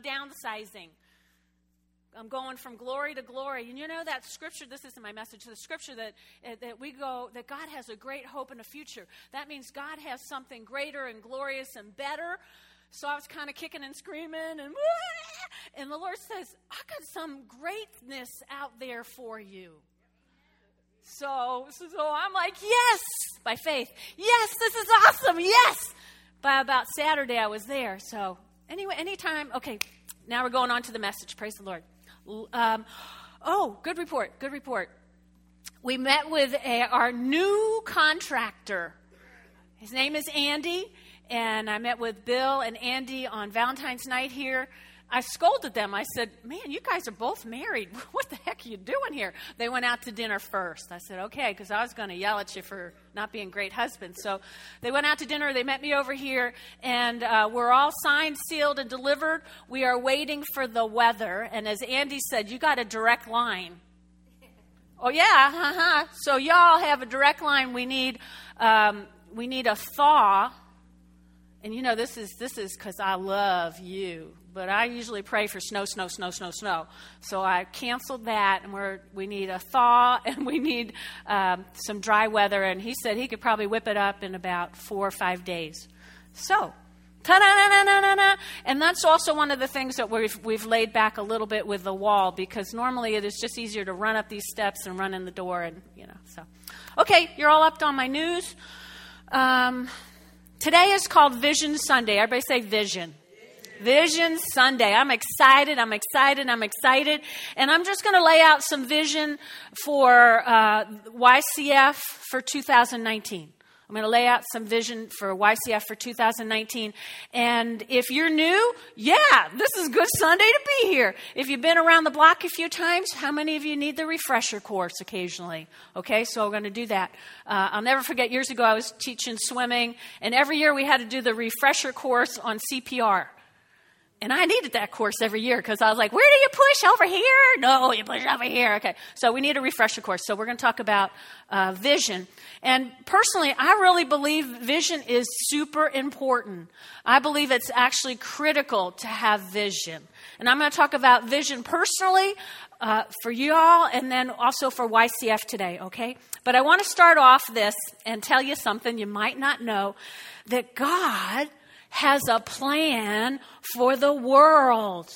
downsizing. I'm going from glory to glory. And you know that scripture, this isn't my message, the scripture that God has a great hope and a future. That means God has something greater and glorious and better. So I was kind of kicking and screaming and the Lord says, I got some greatness out there for you. So I'm like, yes, by faith. Yes, this is awesome. Yes. By about Saturday, I was there. So anyway, anytime. Okay, now we're going on to the message. Praise the Lord. Good report. We met with our new contractor. His name is Andy, and I met with Bill and Andy on Valentine's night here. I scolded them. I said, man, you guys are both married. What the heck are you doing here? They went out to dinner first. I said, okay, because I was going to yell at you for not being great husbands. So they went out to dinner. They met me over here, and we're all signed, sealed, and delivered. We are waiting for the weather. And as Andy said, you got a direct line. Oh, yeah, So y'all have a direct line. We need a thaw. And you know, this is because I love you. But I usually pray for snow. So I canceled that, and we need a thaw, and we need some dry weather. And he said he could probably whip it up in about 4 or 5 days. So, ta-da-na-na-na-na-na. And that's also one of the things that we've laid back a little bit with the wall, because normally it is just easier to run up these steps and run in the door, and so. Okay, you're all up on my news. Today is called Vision Sunday. Everybody say vision. Vision Sunday. I'm excited. And I'm just going to lay out some vision for YCF for 2019. I'm going to lay out some vision for YCF for 2019. And if you're new, this is a good Sunday to be here. If you've been around the block a few times, how many of you need the refresher course occasionally? Okay, so we're going to do that. I'll never forget, years ago I was teaching swimming, and every year we had to do the refresher course on CPR. And I needed that course every year because I was like, where do you push? Over here? No, you push over here. Okay, so we need a refresher course. So we're going to talk about vision. And personally, I really believe vision is super important. I believe it's actually critical to have vision. And I'm going to talk about vision personally for you all, and then also for YCF today, okay? But I want to start off this and tell you something you might not know, that God has a plan for the world.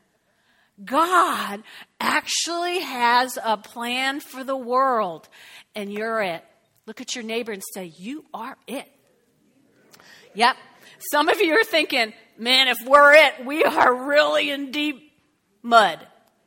God actually has a plan for the world, and you're it. Look at your neighbor and say, you are it. Yep. Some of you are thinking, man, if we're it, we are really in deep mud.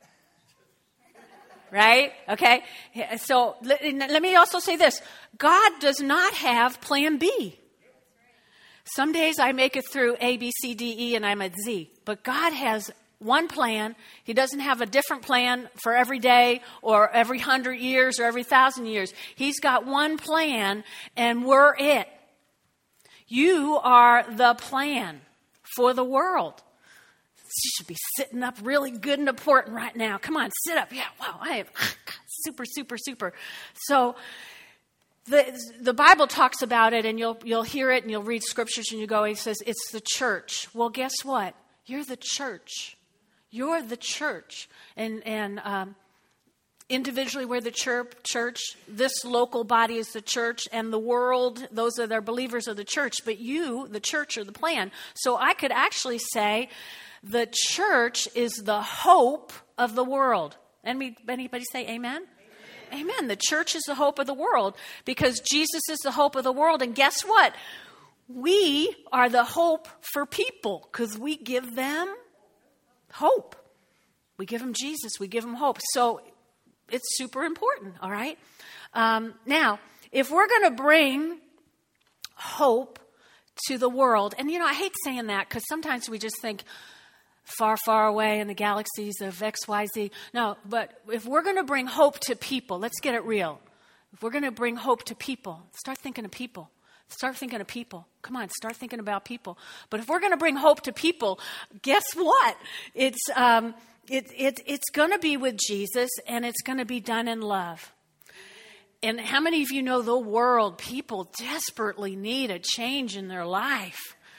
Right? Okay. So let me also say this. God does not have plan B. Some days I make it through A, B, C, D, E, and I'm at Z. But God has one plan. He doesn't have a different plan for every day or every 100 years or every 1,000 years. He's got one plan, and we're it. You are the plan for the world. You should be sitting up really good and important right now. Come on, sit up. Yeah, wow, I have super. So the Bible talks about it, and you'll hear it, and you'll read scriptures, and you go, he says, it's the church. Well, guess what? You're the church. You're the church. And individually, we're the church. This local body is the church, and the world, those are their believers of the church. But you, the church, are the plan. So I could actually say the church is the hope of the world. Anybody say amen? Amen. The church is the hope of the world because Jesus is the hope of the world. And guess what? We are the hope for people because we give them hope. We give them Jesus. We give them hope. So it's super important, all right? Now, if we're going to bring hope to the world, and I hate saying that because sometimes we just think, far away in the galaxies of XYZ. No, but if we're going to bring hope to people, let's get it real. If we're going to bring hope to people, start thinking of people. Start thinking of people. Come on, start thinking about people. But if we're going to bring hope to people, guess what? It's going to be with Jesus, and it's going to be done in love. And how many of you know the world, people desperately need a change in their life?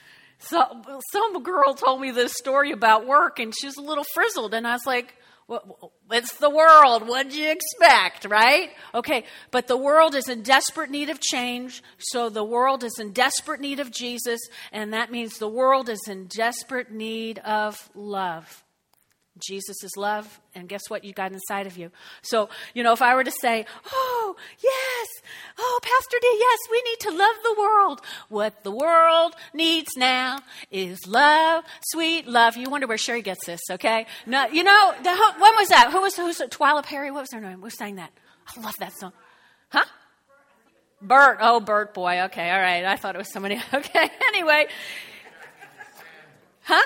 So some girl told me this story about work, and she was a little frizzled, and I was like, well, it's the world. What'd you expect, right? Okay, but the world is in desperate need of change, so the world is in desperate need of Jesus, and that means the world is in desperate need of love. Jesus is love, and guess what you got inside of you? So, if I were to say, oh, yes, oh, Pastor D, yes, we need to love the world. What the world needs now is love, sweet love. You wonder where Sherry gets this, okay? No, when was that? Who's Twyla Perry? What was her name? Who sang that? I love that song. Huh? Bert. Oh, Bert, boy. Okay, all right. I thought it was somebody. Okay, anyway. Huh?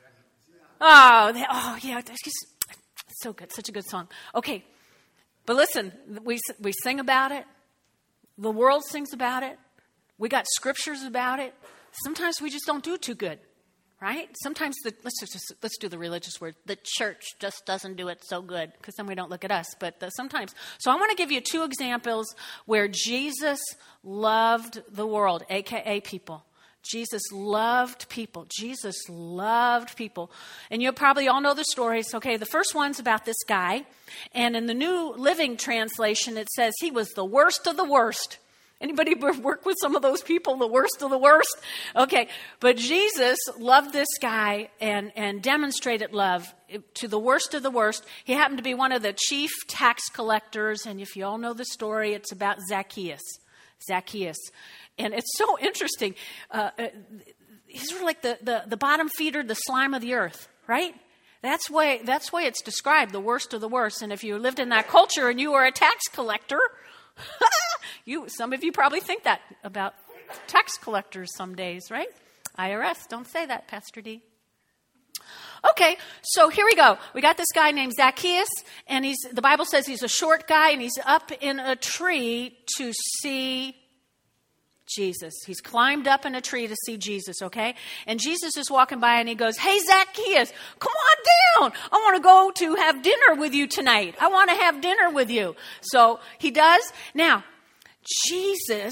Oh, yeah, that's just so good. Such a good song. Okay, but listen, we sing about it. The world sings about it. We got scriptures about it. Sometimes we just don't do too good, right? Sometimes, let's do the religious word. The church just doesn't do it so good, because then we don't look at us, but sometimes. So I want to give you 2 examples where Jesus loved the world, a.k.a. people. Jesus loved people. Jesus loved people. And you probably all know the stories. Okay, the first one's about this guy. And in the New Living Translation, it says he was the worst of the worst. Anybody work with some of those people, the worst of the worst? Okay, but Jesus loved this guy and demonstrated love to the worst of the worst. He happened to be one of the chief tax collectors. And if you all know the story, it's about Zacchaeus. And it's so interesting. He's sort of like the bottom feeder, the slime of the earth, right? That's why it's described, the worst of the worst. And if you lived in that culture and you were a tax collector, some of you probably think that about tax collectors some days, right? IRS, don't say that, Pastor D. Okay, so here we go. We got this guy named Zacchaeus, and the Bible says he's a short guy, and he's up in a tree to see Jesus. He's climbed up in a tree to see Jesus, okay? And Jesus is walking by and he goes, hey, Zacchaeus, come on down. I want to go to have dinner with you tonight. I want to have dinner with you. So he does. Now, Jesus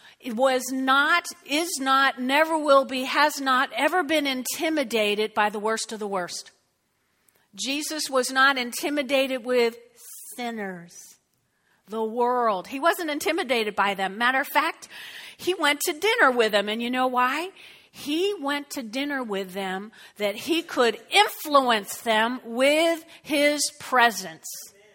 never will be, has not ever been intimidated by the worst of the worst. Jesus was not intimidated with sinners, the world. He wasn't intimidated by them. Matter of fact, he went to dinner with them. And you know why? He went to dinner with them that he could influence them with his presence.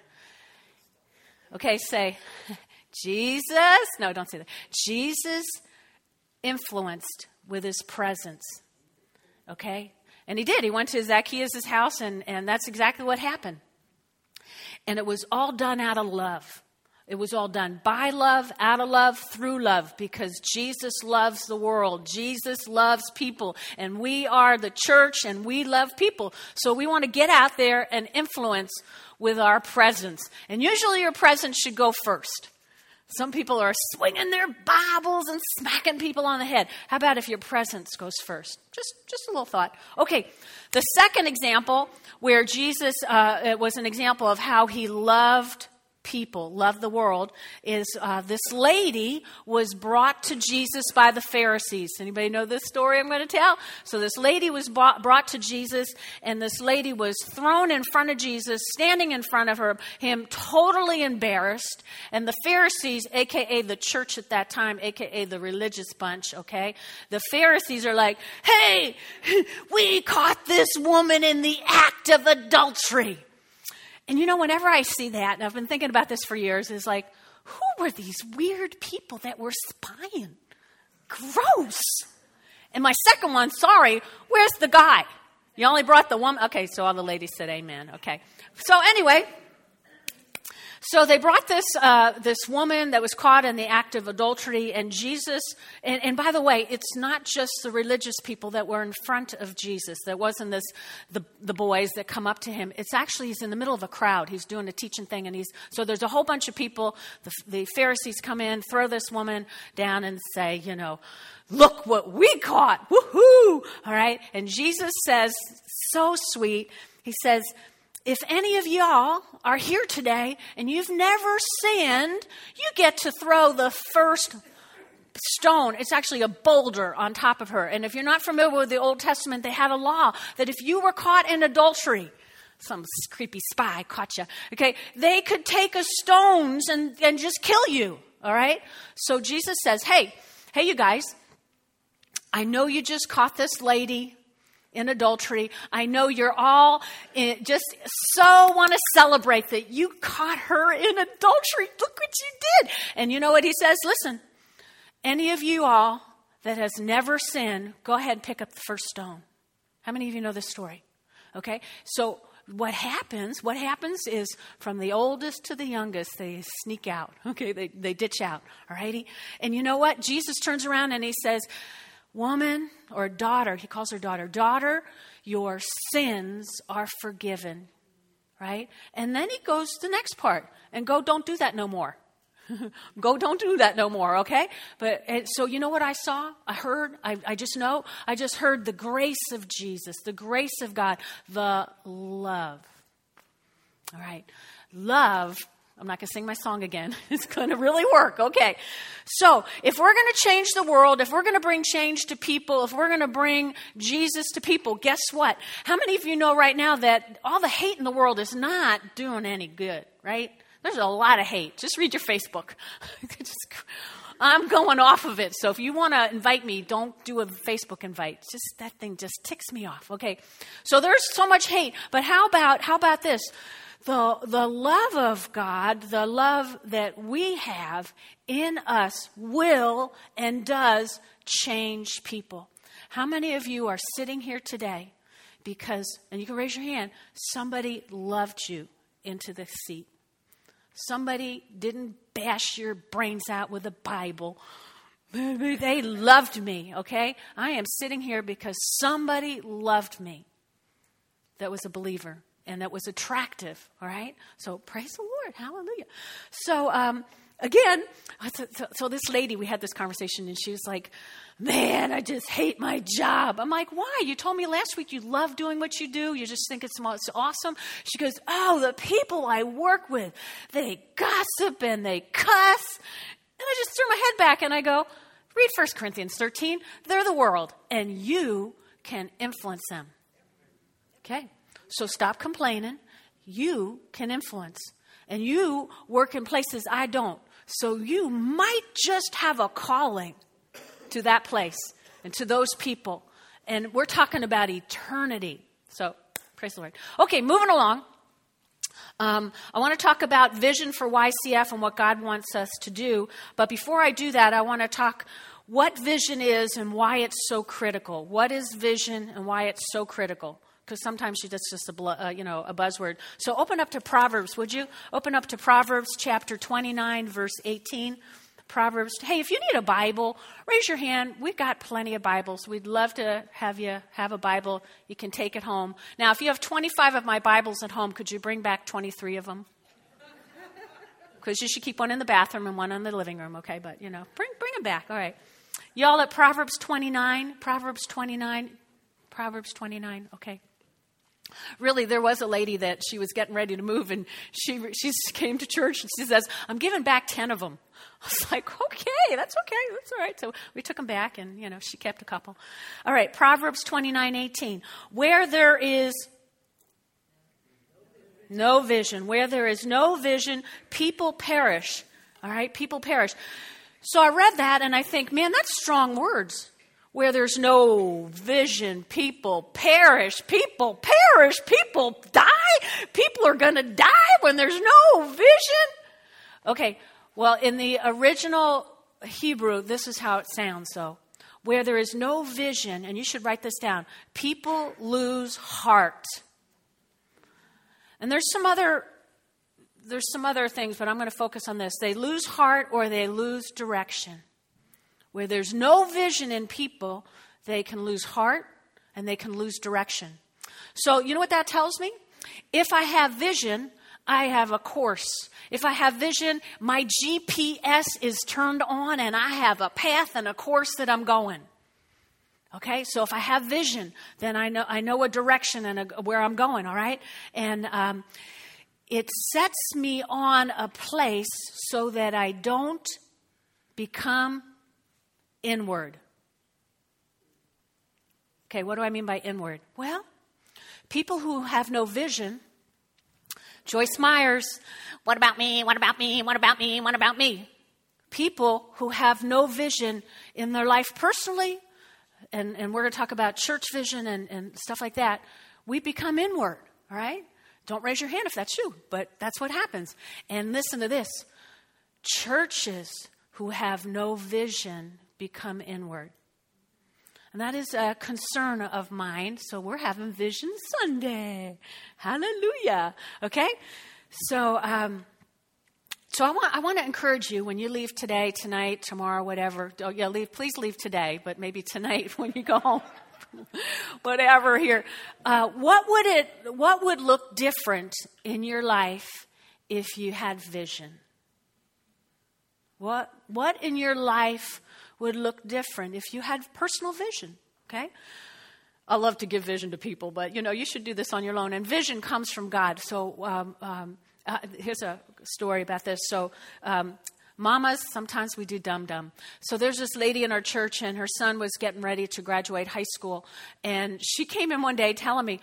Okay, say, Jesus. No, don't say that. Jesus influenced with his presence. Okay? And he did. He went to Zacchaeus' house, and that's exactly what happened. And it was all done out of love. It was all done by love, out of love, through love, because Jesus loves the world. Jesus loves people, and we are the church, and we love people. So we want to get out there and influence with our presence. And usually your presence should go first. Some people are swinging their Bibles and smacking people on the head. How about if your presence goes first? Just a little thought. Okay, the second example where Jesus was an example of how he loved people, loved the world, is this lady was brought to Jesus by the Pharisees. Anybody know this story I'm going to tell? So this lady was brought to Jesus, and this lady was thrown in front of Jesus, standing in front of him, totally embarrassed. And the Pharisees, a.k.a. the church at that time, a.k.a. the religious bunch, okay? The Pharisees are like, hey, we caught this woman in the act of adultery. And whenever I see that, and I've been thinking about this for years, is like, who were these weird people that were spying? Gross. And my second one, sorry, where's the guy? You only brought the woman. Okay, so all the ladies said amen. Okay. So anyway, so they brought this woman that was caught in the act of adultery, and Jesus, and by the way, it's not just the religious people that were in front of Jesus. There wasn't the boys that come up to him. It's actually, he's in the middle of a crowd. He's doing a teaching thing, and so there's a whole bunch of people. The Pharisees come in, throw this woman down and say, look what we caught. Woohoo! All right. And Jesus says, so sweet, he says, if any of y'all are here today and you've never sinned, you get to throw the first stone. It's actually a boulder on top of her. And if you're not familiar with the Old Testament, they had a law that if you were caught in adultery, some creepy spy caught you, okay, they could take a stones and just kill you, all right? So Jesus says, hey, you guys, I know you just caught this lady in adultery. I know you're all just so want to celebrate that you caught her in adultery. Look what you did. And you know what he says? Listen, any of you all that has never sinned, go ahead and pick up the first stone. How many of you know this story? Okay, so what happens is from the oldest to the youngest, they sneak out. Okay, they ditch out. All righty. And you know what? Jesus turns around and he says, woman or daughter, he calls her daughter, your sins are forgiven. Right? And then he goes to the next part and go, don't do that no more. Go, don't do that no more, okay? But so you know what I saw? I heard, I just know. I just heard the grace of Jesus, the grace of God, the love. All right. Love, I'm not going to sing my song again. It's going to really work, okay? So if we're going to change the world, if we're going to bring change to people, if we're going to bring Jesus to people, guess what? How many of you know right now that all the hate in the world is not doing any good, right? There's a lot of hate. Just read your Facebook. I'm going off of it. So if you want to invite me, don't do a Facebook invite. Just that thing just ticks me off. Okay. So there's so much hate. But how about this? The love of God, the love that we have in us will and does change people. How many of you are sitting here today because, and you can raise your hand, somebody loved you into the seat? Somebody didn't bash your brains out with a Bible. They loved me, okay? I am sitting here because somebody loved me that was a believer and that was attractive, all right? So praise the Lord. Hallelujah. So, again, so this lady, we had this conversation and she was like, man, I just hate my job. I'm like, why? You told me last week you love doing what you do. You just think it's awesome. She goes, oh, the people I work with, they gossip and they cuss. And I just threw my head back and I go, read 1 Corinthians 13. They're the world and you can influence them. Okay, so stop complaining. You can influence. And you work in places I don't. So you might just have a calling to that place and to those people. And we're talking about eternity. So, praise the Lord. Okay, moving along. I want to talk about vision for YCF and what God wants us to do. But before I do that, I want to talk what vision is and why it's so critical. What is vision and why it's so critical? Because sometimes that's just a buzzword. So open up to Proverbs, would you? Open up to Proverbs chapter 29, verse 18. Proverbs. Hey, if you need a Bible, raise your hand. We've got plenty of Bibles. We'd love to have you have a Bible. You can take it home. Now, if you have 25 of my Bibles at home, could you bring back 23 of them? Because you should keep one in the bathroom and one in the living room, okay? But, bring them back. All right. Y'all at Proverbs 29. Proverbs 29. Proverbs 29. Okay. Really, there was a lady that she was getting ready to move, and she came to church, and she says, I'm giving back 10 of them. I was like, okay, that's all right. So we took them back, and, she kept a couple. All right, Proverbs 29:18. Where there is no vision, where there is no vision, people perish. All right, people perish. So I read that, and I think, man, that's strong words. Where there's no vision, people perish, people die. People are going to die when there's no vision. Okay, well, in the original Hebrew, this is how it sounds, though. Where there is no vision, and you should write this down, people lose heart. And there's some other things, but I'm going to focus on this. They lose heart or they lose direction. Where there's no vision in people, they can lose heart and they can lose direction. So you know what that tells me? If I have vision, I have a course. If I have vision, my GPS is turned on and I have a path and a course that I'm going. Okay, so if I have vision, then I know a direction and where I'm going, all right? And it sets me on a place so that I don't become inward. Okay, what do I mean by inward? Well, people who have no vision, Joyce Myers, what about me, what about me, what about me, what about me? People who have no vision in their life personally, and we're going to talk about church vision and stuff like that, we become inward, all right? Don't raise your hand if that's you, but that's what happens. And listen to this. Churches who have no vision become inward. And that is a concern of mine. So we're having Vision Sunday. Hallelujah. Okay? So I want to encourage you when you leave today, tonight, tomorrow, whatever. Oh, yeah, please leave today, but maybe tonight when you go home. Whatever here. What would look different in your life if you had vision? What in your life would look different if you had personal vision, okay? I love to give vision to people, but, you should do this on your own. And vision comes from God. So here's a story about this. So mamas, sometimes we do dum-dum. So there's this lady in our church, and her son was getting ready to graduate high school. And she came in one day telling me,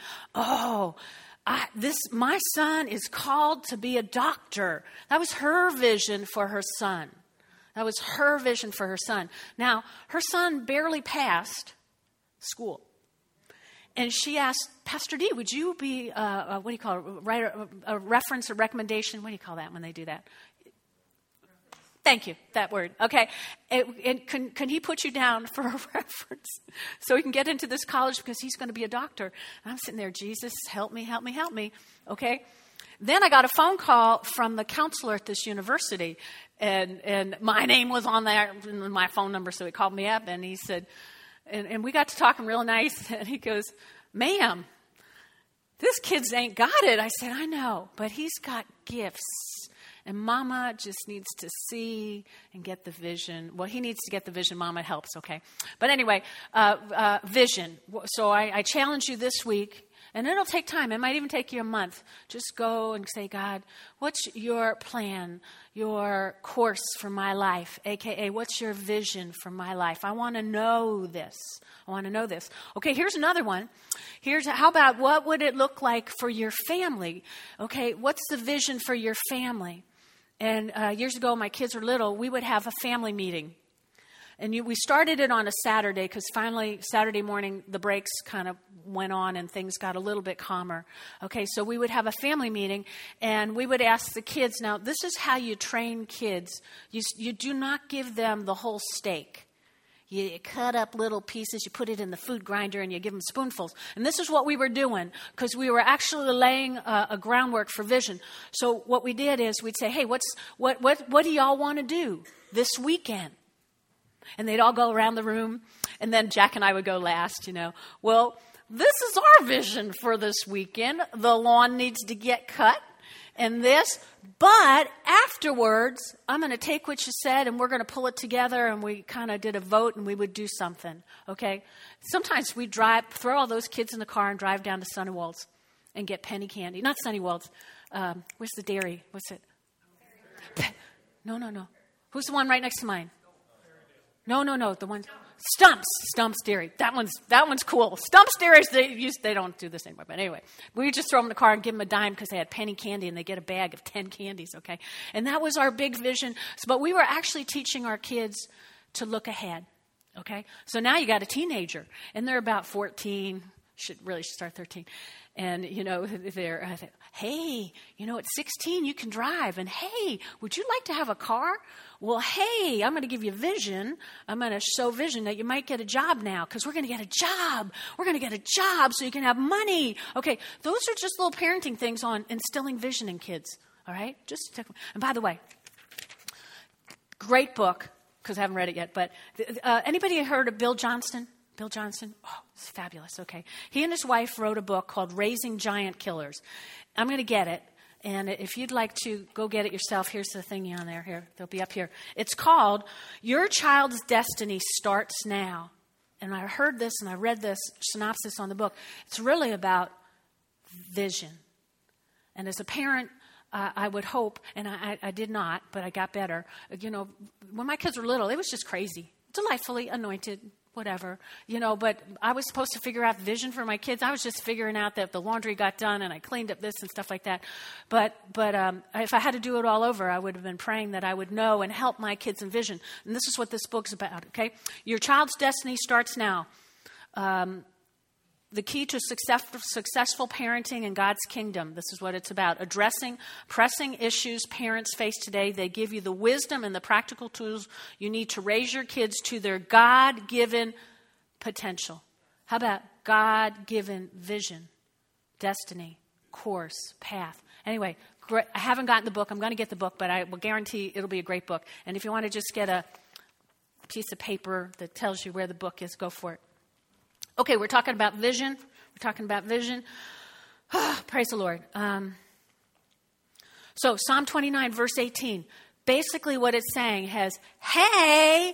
my son is called to be a doctor. That was her vision for her son. That was her vision for her son. Now, her son barely passed school. And she asked, Pastor D, would you be, what do you call it, write a reference, a recommendation? What do you call that when they do that? Thank you, that word. Okay. And can he put you down for a reference so he can get into this college because he's going to be a doctor? And I'm sitting there, Jesus, help me, help me, help me. Okay. Then I got a phone call from the counselor at this university, and my name was on there, my phone number, so he called me up, and he said, and we got to talking real nice, and he goes, ma'am, this kid's ain't got it. I said, I know, but he's got gifts, and Mama just needs to see and get the vision. Well, he needs to get the vision. Mama helps, okay? But anyway, vision. So I challenge you this week. And it'll take time. It might even take you a month. Just go and say, God, what's your plan, your course for my life? AKA, what's your vision for my life? I want to know this. I want to know this. Okay, here's another one. How about what would it look like for your family? Okay, what's the vision for your family? And years ago, my kids were little, we would have a family meeting. And we started it on a Saturday because finally Saturday morning the brakes kind of went on and things got a little bit calmer. Okay, so we would have a family meeting and we would ask the kids. Now, this is how you train kids. You do not give them the whole steak. You cut up little pieces, you put it in the food grinder, and you give them spoonfuls. And this is what we were doing because we were actually laying a groundwork for vision. So what we did is we'd say, hey, what do y'all want to do this weekend? And they'd all go around the room, and then Jack and I would go last, Well, this is our vision for this weekend. The lawn needs to get cut and this. But afterwards, I'm going to take what you said, and we're going to pull it together, and we kind of did a vote, and we would do something, okay? Sometimes we'd throw all those kids in the car and drive down to Sunnywald's and get penny candy. Not Sunnywald's. Where's the dairy? What's it? No. Who's the one right next to mine? No. The one, Stump's Dairy. That one's cool. Stump's Dairies, they don't do this anymore. But anyway, we just throw them in the car and give them a dime because they had penny candy and they get a bag of 10 candies, okay? And that was our big vision. But we were actually teaching our kids to look ahead, okay? So now you got a teenager and they're about 14, should start 13. And, they're, hey, at 16 you can drive. And, hey, would you like to have a car? Well, hey, I'm going to give you vision. I'm going to show vision that you might get a job now because we're going to get a job. We're going to get a job so you can have money. Okay, those are just little parenting things on instilling vision in kids, all right? And by the way, great book, because I haven't read it yet, but anybody heard of Bill Johnston? Bill Johnston? Oh, it's fabulous. Okay. He and his wife wrote a book called Raising Giant Killers. I'm going to get it. And if you'd like to go get it yourself, here's the thingy on there. Here, they'll be up here. It's called Your Child's Destiny Starts Now. And I heard this and I read this synopsis on the book. It's really about vision. And as a parent, I would hope, and I did not, but I got better. When my kids were little, it was just crazy. delightfully anointed, whatever, but I was supposed to figure out vision for my kids. I was just figuring out that the laundry got done and I cleaned up this and stuff like that. But if I had to do it all over, I would have been praying that I would know and help my kids in vision. And this is what this book's about, okay? Your child's destiny starts now. The key to successful parenting in God's kingdom. This is what it's about. Addressing pressing issues parents face today. They give you the wisdom and the practical tools you need to raise your kids to their God-given potential. How about God-given vision, destiny, course, path? Anyway, great. I haven't gotten the book. I'm going to get the book, but I will guarantee it'll be a great book. And if you want to just get a piece of paper that tells you where the book is, go for it. Okay, we're talking about vision. Praise the Lord. So Psalm 29, verse 18. Basically what it's saying is, hey,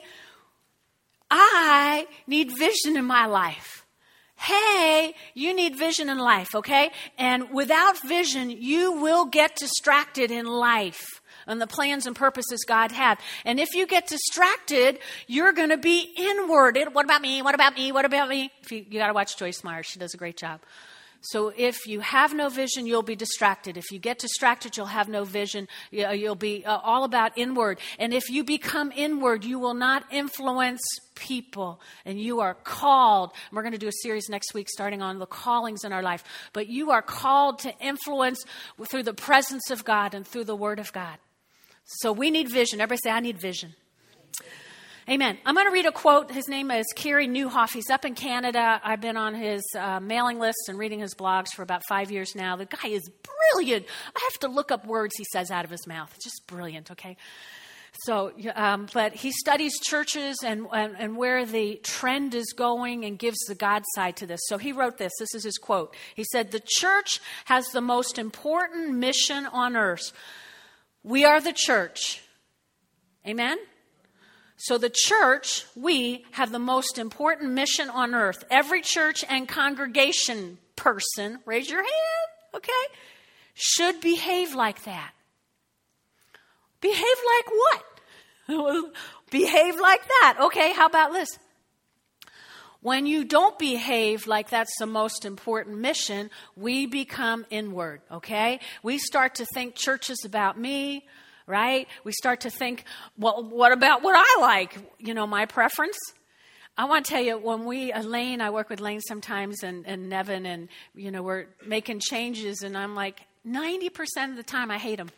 I need vision in my life. Hey, you need vision in life, okay? And without vision, you will get distracted in life and the plans and purposes God had. And if you get distracted, you're going to be inward. What about me? What about me? What about me? You got to watch Joyce Meyer. She does a great job. So if you have no vision, you'll be distracted. If you get distracted, you'll have no vision. You'll be all about inward. And if you become inward, you will not influence people. And you are called. And we're going to do a series next week starting on the callings in our life. But you are called to influence through the presence of God and through the Word of God. So we need vision. Everybody say, I need vision. Amen. I'm going to read a quote. His name is Carey Nieuwhof. He's up in Canada. I've been on his mailing list and reading his blogs for about 5 years now. The guy is brilliant. I have to look up words he says out of his mouth. It's just brilliant, okay? So, but he studies churches and where the trend is going and gives the God side to this. So he wrote this. This is his quote. He said, the church has the most important mission on earth. We are the church. Amen? So the church, we have the most important mission on earth. Every church and congregation person, raise your hand, okay, should behave like that. Behave like what? Behave like that. Okay, how about this? When you don't behave like that's the most important mission, we become inward, okay? We start to think church is about me, right? We start to think, well, what about what I like? My preference. I want to tell you, when Elaine, I work with Elaine sometimes and Nevin, and, we're making changes, and I'm like, 90% of the time I hate them.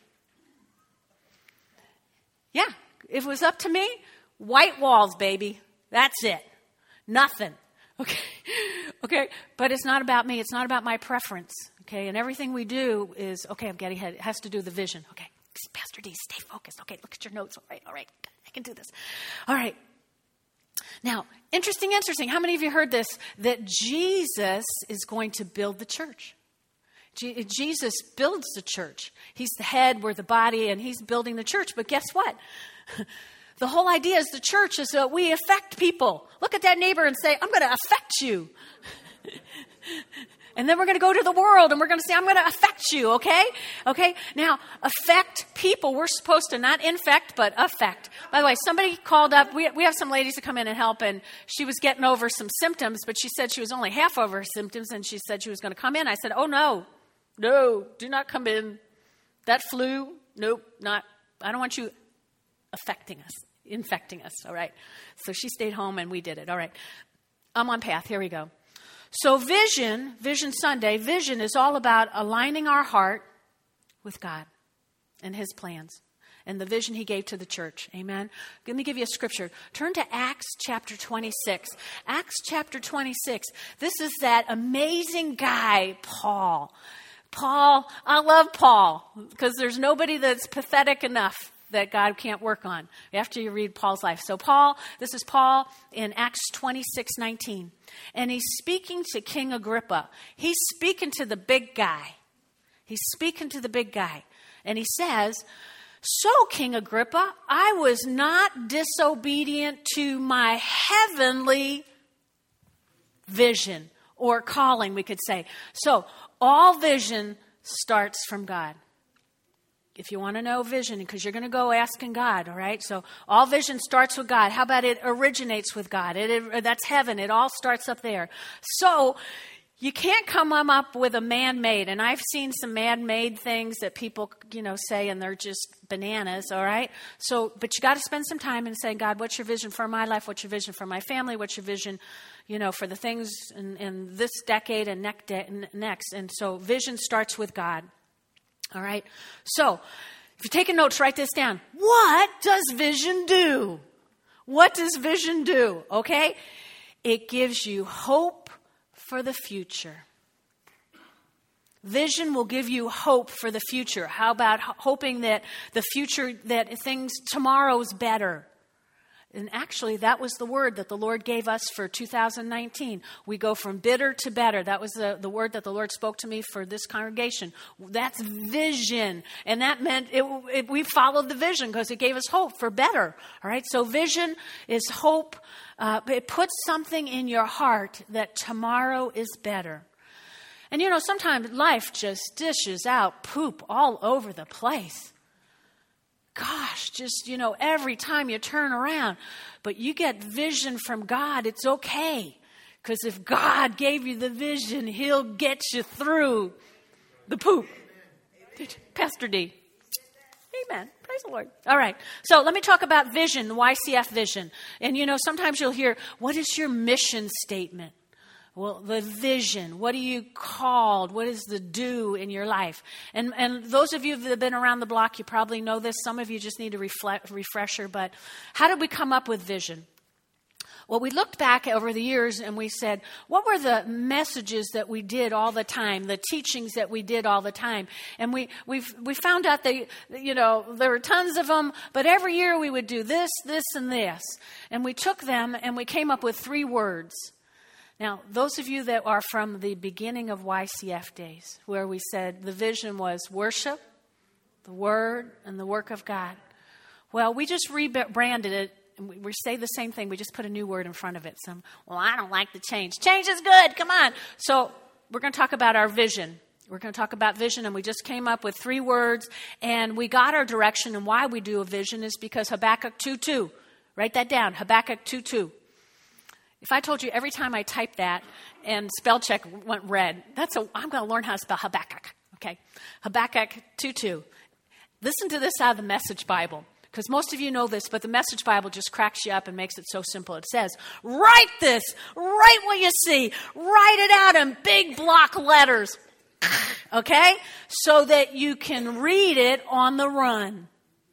Yeah, if it was up to me, white walls, baby. That's it. Nothing. Okay. But it's not about me. It's not about my preference. Okay. And everything we do is, okay, I'm getting ahead. It has to do with the vision. Okay. Pastor D, stay focused. Okay. Look at your notes. All right. I can do this. All right. Now, interesting. How many of you heard this? That Jesus is going to build the church. Jesus builds the church. He's the head, we're the body, and he's building the church. But guess what? The whole idea is the church is that we affect people. Look at that neighbor and say, I'm going to affect you. And then we're going to go to the world and we're going to say, I'm going to affect you, okay? Okay? Now, affect people. We're supposed to not infect, but affect. By the way, somebody called up. We have some ladies who come in and help, and she was getting over some symptoms, but she said she was only half over her symptoms, and she said she was going to come in. I said, oh, no, do not come in. That flu, nope, I don't want you infecting us, all right? So she stayed home and we did it, all right. I'm on path, here we go. So Vision Sunday, vision is all about aligning our heart with God and his plans and the vision he gave to the church, amen? Let me give you a scripture. Turn to Acts chapter 26. Acts chapter 26, this is that amazing guy, Paul. I love Paul because there's nobody that's pathetic enough that God can't work on after you read Paul's life. So this is Paul in Acts 26:19. And he's speaking to King Agrippa. He's speaking to the big guy. And he says, so King Agrippa, I was not disobedient to my heavenly vision or calling, we could say. So all vision starts from God. if you want to know vision, because you're going to go asking God, all right? So all vision starts with God. How about it originates with God? That's heaven. It all starts up there. So you can't come up with a man-made. And I've seen some man-made things that people, say, and they're just bananas, all right? So, but you got to spend some time and say, God, what's your vision for my life? What's your vision for my family? What's your vision, for the things in this decade and next? And so vision starts with God. All right. So if you're taking notes, write this down. What does vision do? What does vision do? Okay. It gives you hope for the future. Vision will give you hope for the future. How about hoping that the future, that tomorrow's better? And actually, that was the word that the Lord gave us for 2019. We go from bitter to better. That was the word that the Lord spoke to me for this congregation. That's vision. And that meant we followed the vision because it gave us hope for better. All right. So vision is hope. It puts something in your heart that tomorrow is better. And sometimes life just dishes out poop all over the place. Gosh, just, every time you turn around. But you get vision from God, it's okay. Because if God gave you the vision, He'll get you through the poop. Pastor D. Amen. Praise the Lord. All right. So let me talk about vision, the YCF vision. And, sometimes you'll hear, what is your mission statement? Well, the vision, what are you called? What is the do in your life? And those of you that have been around the block, you probably know this. Some of you just need a refresher. But how did we come up with vision? Well, we looked back over the years and we said, what were the messages that we did all the time, the teachings that we did all the time? And we found out that, there were tons of them, but every year we would do this, this, and this. And we took them and we came up with 3 words. Now, those of you that are from the beginning of YCF days, where we said the vision was worship, the Word, and the work of God. Well, we just rebranded it, and we say the same thing. We just put a new word in front of it. I don't like the change. Change is good. Come on. So we're going to talk about our vision. We're going to talk about vision, and we just came up with 3 words, and we got our direction, and why we do a vision is because Habakkuk 2:2. Write that down, Habakkuk 2:2. If I told you every time I typed that and spell check went red, I'm going to learn how to spell Habakkuk. Okay, Habakkuk 2:2. Listen to this out of the Message Bible, because most of you know this, but the Message Bible just cracks you up and makes it so simple. It says, write this, write what you see, write it out in big block letters, okay, so that you can read it on the run.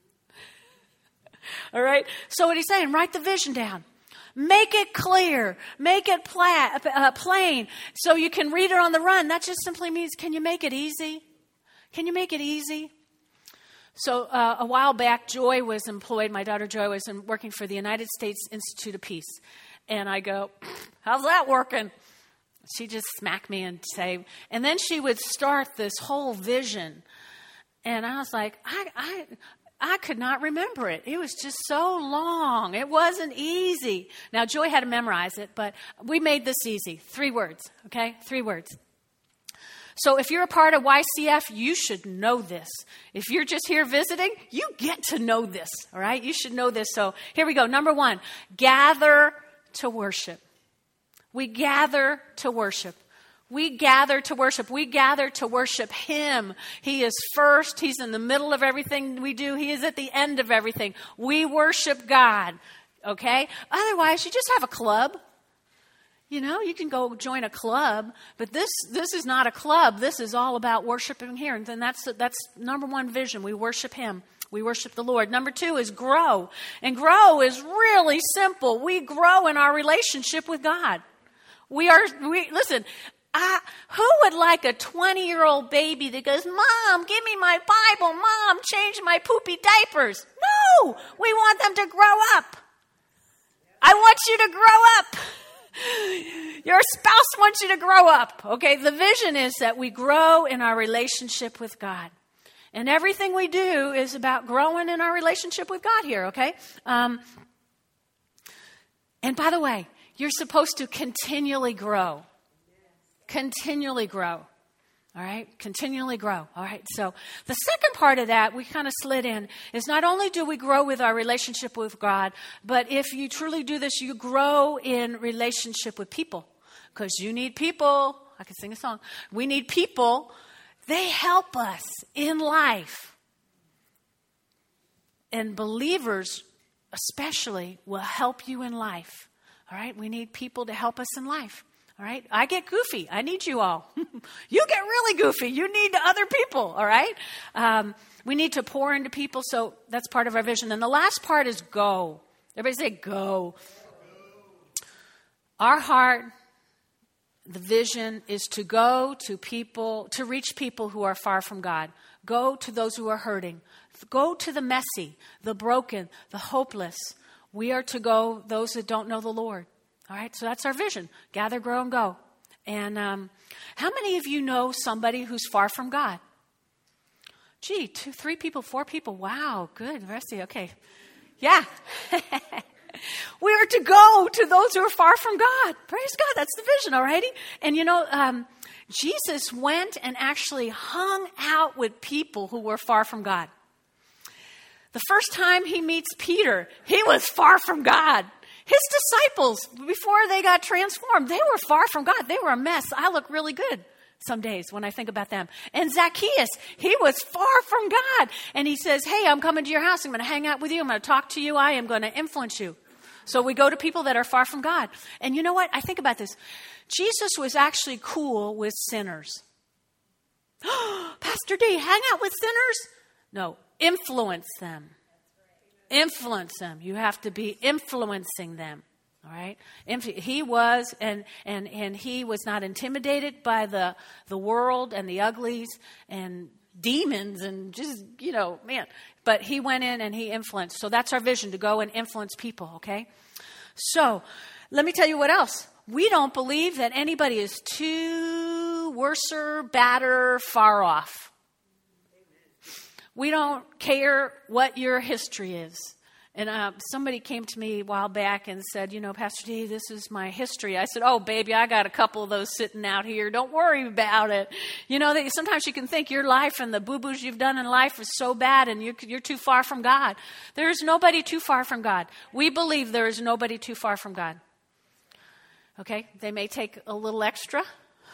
All right, so what he's saying, write the vision down. Make it clear. Make it plain so you can read it on the run. That just simply means, can you make it easy? Can you make it easy? So a while back, Joy was employed. My daughter Joy was working for the United States Institute of Peace. And I go, how's that working? She just smacked me and say, and then she would start this whole vision. And I was like, I could not remember it. It was just so long. It wasn't easy. Now, Joy had to memorize it, but we made this easy. 3 words, okay? 3 words. So if you're a part of YCF, you should know this. If you're just here visiting, you get to know this, all right? You should know this. So here we go. Number 1, gather to worship. We gather to worship. We gather to worship. We gather to worship Him. He is first. He's in the middle of everything we do. He is at the end of everything. We worship God, okay? Otherwise, you just have a club. You can go join a club, but this is not a club. This is all about worshiping here. And then that's number 1 vision. We worship Him. We worship the Lord. Number 2 is grow. And grow is really simple. We grow in our relationship with God. Listen, who would like a 20-year-old baby that goes, Mom, give me my Bible. Mom, change my poopy diapers. No, we want them to grow up. I want you to grow up. Your spouse wants you to grow up. Okay, the vision is that we grow in our relationship with God. And everything we do is about growing in our relationship with God here, okay? And by the way, you're supposed to continually grow. Continually grow. All right? Continually grow. All right? So the second part of that we kind of slid in is not only do we grow with our relationship with God, but if you truly do this, you grow in relationship with people. Because you need people. I can sing a song. We need people. They help us in life. And believers especially will help you in life. All right? We need people to help us in life. All right? I get goofy. I need you all. You get really goofy. You need other people. All right? We need to pour into people. So that's part of our vision. And the last part is go. Everybody say go. Our heart, the vision is to go to people, to reach people who are far from God. Go to those who are hurting. Go to the messy, the broken, the hopeless. We are to go those that don't know the Lord. All right, so that's our vision. Gather, grow, and go. And how many of you know somebody who's far from God? Gee, 2, 3 people, 4 people. Wow, good. The rest of you, okay. Yeah. We are to go to those who are far from God. Praise God. That's the vision, all righty? And you know, Jesus went and actually hung out with people who were far from God. The first time he meets Peter, he was far from God. His disciples, before they got transformed, they were far from God. They were a mess. I look really good some days when I think about them. And Zacchaeus, he was far from God. And he says, hey, I'm coming to your house. I'm going to hang out with you. I'm going to talk to you. I am going to influence you. So we go to people that are far from God. And you know what? I think about this. Jesus was actually cool with sinners. Pastor D, hang out with sinners? No, influence them. Influence them. You have to be influencing them. All right. He was, and he was not intimidated by the world and the uglies and demons and just, you know, man. But he went in and he influenced. So that's our vision, to go and influence people. Okay. So let me tell you what else. We don't believe that anybody is too worser, badder, far off. We don't care what your history is. And somebody came to me a while back and said, you know, Pastor D, this is my history. I said, oh, baby, I got a couple of those sitting out here. Don't worry about it. You know, sometimes you can think your life and the boo-boos you've done in life is so bad and you're too far from God. There is nobody too far from God. We believe there is nobody too far from God. Okay? They may take a little extra.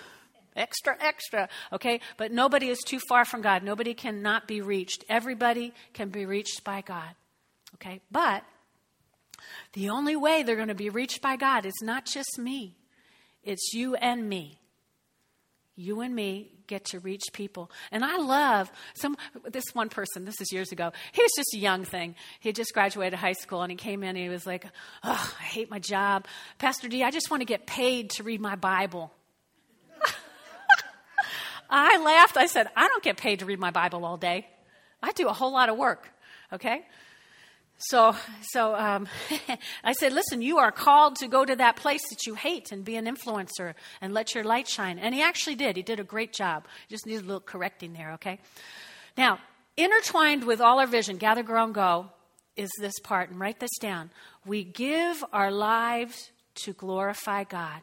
Okay? But nobody is too far from God. Nobody cannot be reached. Everybody can be reached by God. Okay? But the only way they're going to be reached by God is not just me. It's you and me. You and me get to reach people. And I love this one person, this is years ago. He was just a young thing. He had just graduated high school and he came in and he was like, oh, I hate my job. Pastor D, I just want to get paid to read my Bible. I laughed. I said, I don't get paid to read my Bible all day. I do a whole lot of work. Okay? So I said, listen, you are called to go to that place that you hate and be an influencer and let your light shine. And he actually did. He did a great job. Just needed a little correcting there, okay? Now, intertwined with all our vision, gather, grow, and go, is this part. And write this down. We give our lives to glorify God.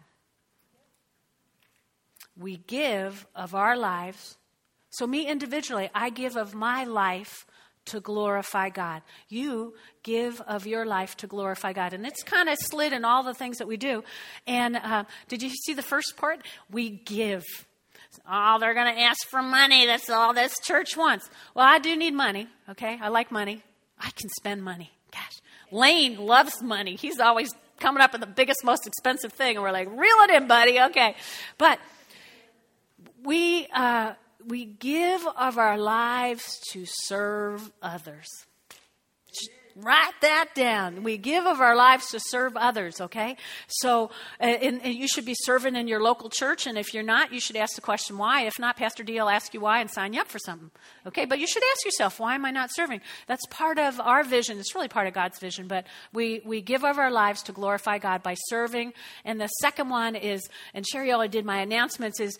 We give of our lives. So me individually, I give of my life to glorify God. You give of your life to glorify God. And it's kind of slid in all the things that we do. And did you see the first part? We give. Oh, they're going to ask for money. That's all this church wants. Well, I do need money. Okay, I like money. I can spend money. Gosh, Lane loves money. He's always coming up with the biggest, most expensive thing. And we're like, reel it in, buddy. Okay. But we give of our lives to serve others. Write that down. We give of our lives to serve others, okay? So and you should be serving in your local church, and if you're not, you should ask the question, why? If not, Pastor D will ask you why and sign you up for something, okay? But you should ask yourself, why am I not serving? That's part of our vision. It's really part of God's vision, but we give of our lives to glorify God by serving. And the second one is, and Sherry already did my announcements, is,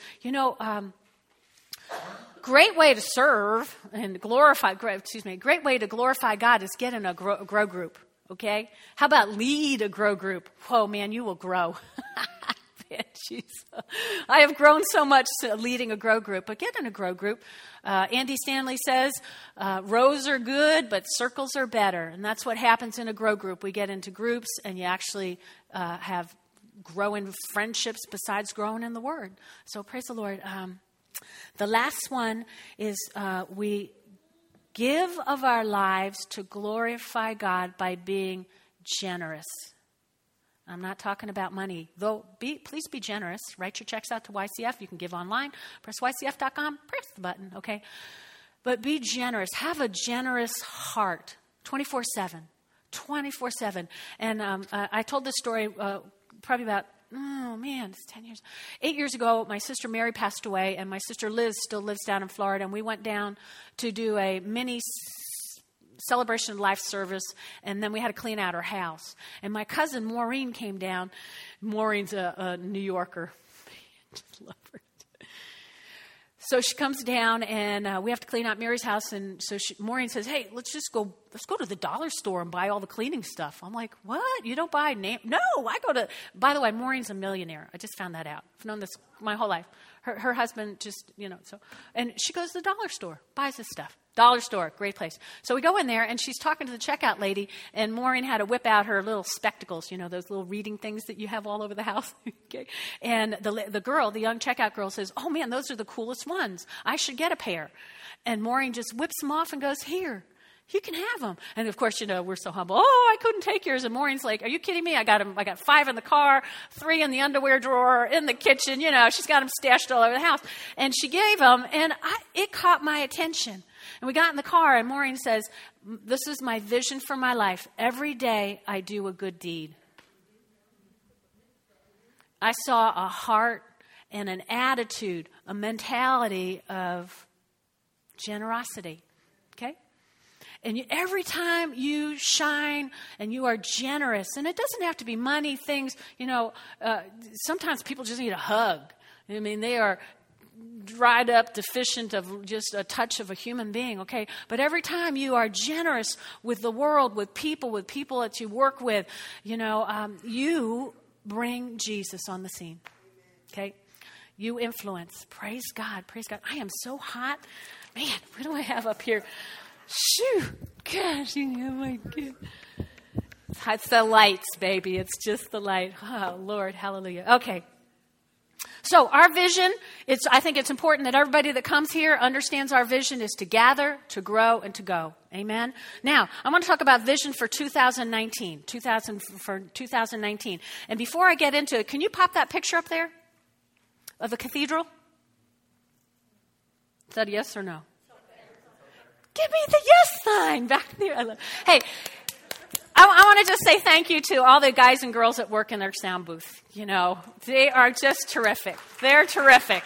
great way to serve and glorify, great way to glorify God is get in a grow group, okay? How about lead a grow group? Whoa, man, you will grow. Jeez. I have grown so much leading a grow group, but get in a grow group. Andy Stanley says, rows are good, but circles are better. And that's what happens in a grow group. We get into groups, and you actually have growing friendships besides growing in the Word. So praise the Lord. The last one is we give of our lives to glorify God by being generous. I'm not talking about money, though. Please be generous. Write your checks out to YCF. You can give online. Press YCF.com. Press the button, okay? But be generous. Have a generous heart, 24/7. 24/7. And I told this story probably about, it's 10 years. 8 years ago, my sister Mary passed away, and my sister Liz still lives down in Florida, and we went down to do a mini celebration of life service, and then we had to clean out her house. And my cousin Maureen came down. Maureen's a New Yorker. Just love her. So she comes down, and we have to clean out Mary's house. And so Maureen says, "Hey, let's go to the dollar store and buy all the cleaning stuff." I'm like, "What? You don't buy name?" No, I go to. By the way, Maureen's a millionaire. I just found that out. I've known this my whole life. Her husband just, so, and she goes to the dollar store, buys this stuff. Dollar store, great place. So we go in there, and she's talking to the checkout lady, and Maureen had to whip out her little spectacles, those little reading things that you have all over the house. Okay. And the young checkout girl says, "Oh man, those are the coolest ones. I should get a pair." And Maureen just whips them off and goes, "Here. You can have them." And of course, we're so humble. "Oh, I couldn't take yours." And Maureen's like, "Are you kidding me? I got them. I got 5 in the car, 3 in the underwear drawer, in the kitchen. She's got them stashed all over the house." And she gave them, and it caught my attention. And we got in the car, and Maureen says, "This is my vision for my life. Every day I do a good deed." I saw a heart and an attitude, a mentality of generosity. Okay? And every time you shine and you are generous, and it doesn't have to be money, things, sometimes people just need a hug. I mean, they are dried up, deficient of just a touch of a human being, okay? But every time you are generous with the world, with people that you work with, you bring Jesus on the scene, okay? You influence. Praise God, praise God. I am so hot. Man, what do I have up here? Shoo! Gosh, oh my God. It's the lights, baby. It's just the light. Oh, Lord, hallelujah. Okay. So our vision, I think it's important that everybody that comes here understands our vision is to gather, to grow, and to go. Amen? Now, I want to talk about vision for 2019. 2019. And before I get into it, can you pop that picture up there of the cathedral? Is that a yes or no? Give me the yes sign back there. Hey, I want to just say thank you to all the guys and girls that work in their sound booth. They are just terrific. They're terrific.